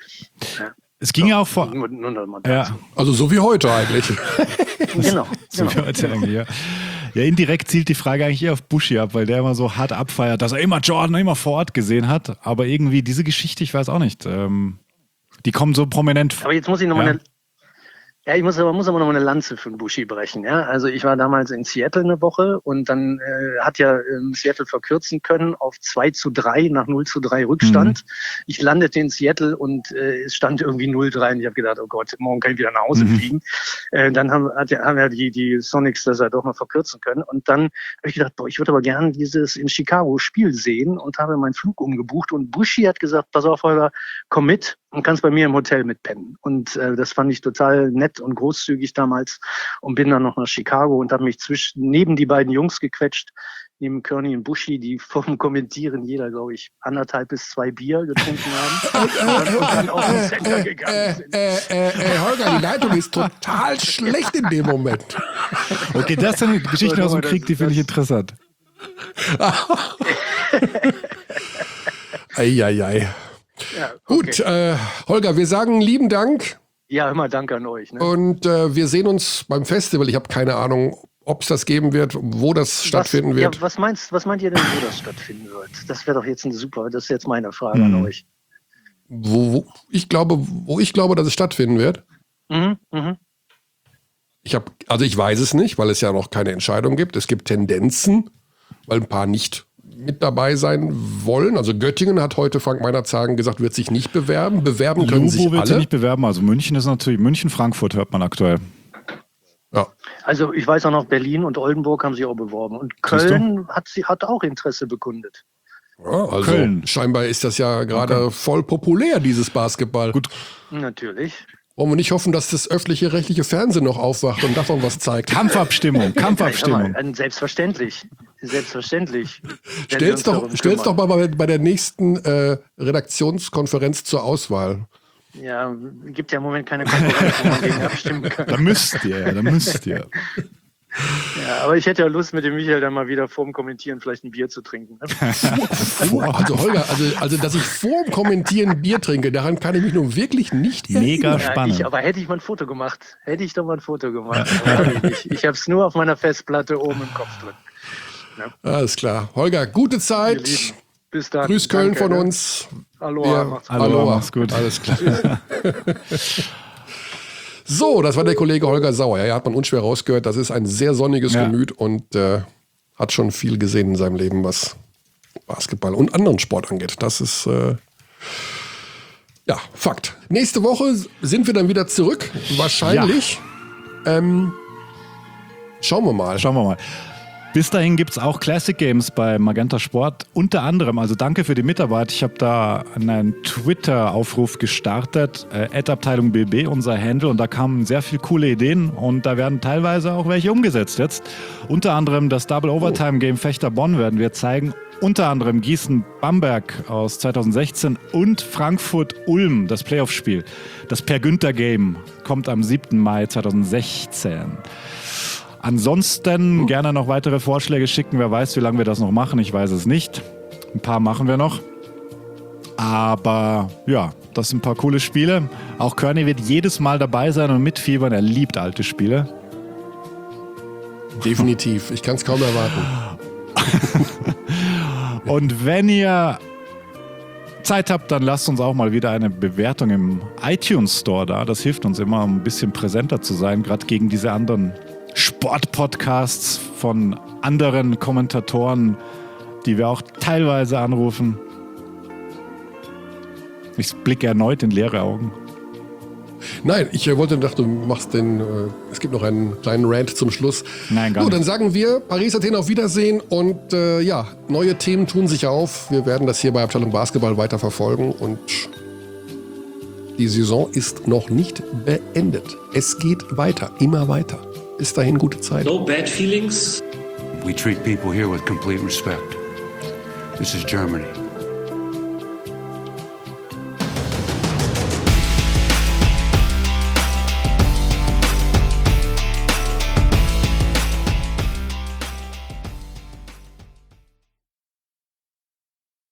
Ja. Es ging ja auch vor. Nur, nur noch mal dazu. Ja, Also so wie heute eigentlich. Genau. so genau. wie heute eigentlich, ja. Ja, indirekt zielt die Frage eigentlich eher auf Buschi ab, weil der immer so hart abfeiert, dass er immer Jordan immer vor Ort gesehen hat. Aber irgendwie diese Geschichte, ich weiß auch nicht, ähm, die kommen so prominent. Aber jetzt muss ich noch mal Ja. eine, ja, ich muss aber, muss aber noch mal eine Lanze für den Buschi brechen. Ja? Also ich war damals in Seattle eine Woche und dann äh, hat ja ähm, Seattle verkürzen können auf zwei zu drei nach null zu drei Rückstand. Mhm. Ich landete in Seattle und äh, es stand irgendwie null drei und ich habe gedacht, oh Gott, morgen kann ich wieder nach Hause mhm. fliegen. Äh, dann haben, hat, haben ja die, die Sonics das ja doch noch verkürzen können. Und dann habe ich gedacht, boah, ich würde aber gerne dieses in Chicago Spiel sehen und habe meinen Flug umgebucht. Und Buschi hat gesagt, pass auf, Holger, komm mit und kannst bei mir im Hotel mitpennen. Und äh, das fand ich total nett und großzügig damals und bin dann noch nach Chicago und habe mich zwischen neben die beiden Jungs gequetscht, neben Körny und Buschi, die vom Kommentieren jeder, glaube ich, anderthalb bis zwei Bier getrunken haben und dann, und dann auf den Center gegangen sind. Äh, äh, äh, Holger, die Leitung ist total schlecht in dem Moment. Okay, das sind Geschichten aus dem Krieg, die finde ich interessant. Eieiei. Ja, okay. Gut, äh, Holger, wir sagen lieben Dank. Ja, immer Dank an euch. Ne? Und äh, wir sehen uns beim Festival. Ich habe keine Ahnung, ob es das geben wird, wo das was, stattfinden wird. Ja, was, meinst, was meint ihr denn, wo das stattfinden wird? Das wäre doch jetzt ein super, das ist jetzt meine Frage mhm. an euch. Wo, wo, ich glaube, wo ich glaube, dass es stattfinden wird. Mhm, mhm. Ich habe, also ich weiß es nicht, weil es ja noch keine Entscheidung gibt. Es gibt Tendenzen, weil ein paar nicht mit dabei sein wollen. Also Göttingen hat heute, Frank Meinerzagen, gesagt, wird sich nicht bewerben. Bewerben können Lubo sich wird sich alle. nicht bewerben. Also München ist natürlich, München, Frankfurt hört man aktuell. Ja. Also ich weiß auch noch, Berlin und Oldenburg haben sich auch beworben. Und Köln hat, sie, hat auch Interesse bekundet. Ja, also Köln. scheinbar ist das ja gerade Okay. voll populär, dieses Basketball. Gut. Natürlich. Wollen wir nicht hoffen, dass das öffentliche rechtliche Fernsehen noch aufwacht und davon was zeigt? Kampfabstimmung, Kampfabstimmung. Mal, selbstverständlich. Selbstverständlich. Stell's doch, stell's doch mal bei, bei der nächsten äh, Redaktionskonferenz zur Auswahl. Ja, gibt ja im Moment keine Konkurrenz, wo man gegen abstimmen kann. Da müsst ihr, ja, da müsst ihr. Ja, aber ich hätte ja Lust, mit dem Michael dann mal wieder vorm Kommentieren vielleicht ein Bier zu trinken. Ne? Vor, also Holger, also, also dass ich vor dem Kommentieren Bier trinke, daran kann ich mich nun wirklich nicht Mega erinnern. spannend. Ja, ich, aber hätte ich mal ein Foto gemacht, hätte ich doch mal ein Foto gemacht. Aber ich ich habe es nur auf meiner Festplatte oben im Kopf drin. Ja. Alles klar. Holger, gute Ihr Zeit. Lieben, bis dann. Grüß Köln Danke, von ne? uns. Aloha, Ja, macht's gut. Aloha, Aloha. mach's gut. Alles klar. So, das war der Kollege Holger Sauer. Ja, hat man unschwer rausgehört. Das ist ein sehr sonniges Ja. Gemüt und äh, hat schon viel gesehen in seinem Leben, was Basketball und anderen Sport angeht. Das ist äh, ja Fakt. Nächste Woche sind wir dann wieder zurück. Wahrscheinlich. Ähm, schauen wir mal. Schauen wir mal. Bis dahin gibt es auch Classic Games bei Magenta Sport. Unter anderem, also danke für die Mitarbeit. Ich habe da einen Twitter-Aufruf gestartet, äh, at Abteilung B B, unser Handle. Und da kamen sehr viele coole Ideen und da werden teilweise auch welche umgesetzt jetzt. Unter anderem das Double Overtime Game Fechter Bonn werden wir zeigen. Unter anderem Gießen-Bamberg aus zweitausendsechzehn und Frankfurt-Ulm, das Playoff-Spiel. Das Per Günther Game kommt am siebten Mai zweitausendsechzehn. Ansonsten gerne noch weitere Vorschläge schicken. Wer weiß, wie lange wir das noch machen. Ich weiß es nicht. Ein paar machen wir noch. Aber ja, das sind ein paar coole Spiele. Auch Körny wird jedes Mal dabei sein und mitfiebern. Er liebt alte Spiele. Definitiv. Ich kann es kaum erwarten. Und wenn ihr Zeit habt, dann lasst uns auch mal wieder eine Bewertung im iTunes Store da. Das hilft uns immer, um ein bisschen präsenter zu sein, gerade gegen diese anderen Sportpodcasts von anderen Kommentatoren, die wir auch teilweise anrufen. Ich blicke erneut in leere Augen. Nein, ich äh, wollte dachte, du machst den, äh, es gibt noch einen kleinen Rant zum Schluss. Nein, gar so, nicht. dann sagen wir Paris, Athen auf Wiedersehen und äh, ja, neue Themen tun sich auf. Wir werden das hier bei Abteilung Basketball weiter verfolgen und die Saison ist noch nicht beendet. Es geht weiter, immer weiter. Bis dahin, gute Zeit. No bad feelings. We treat people here with complete respect. This is Germany.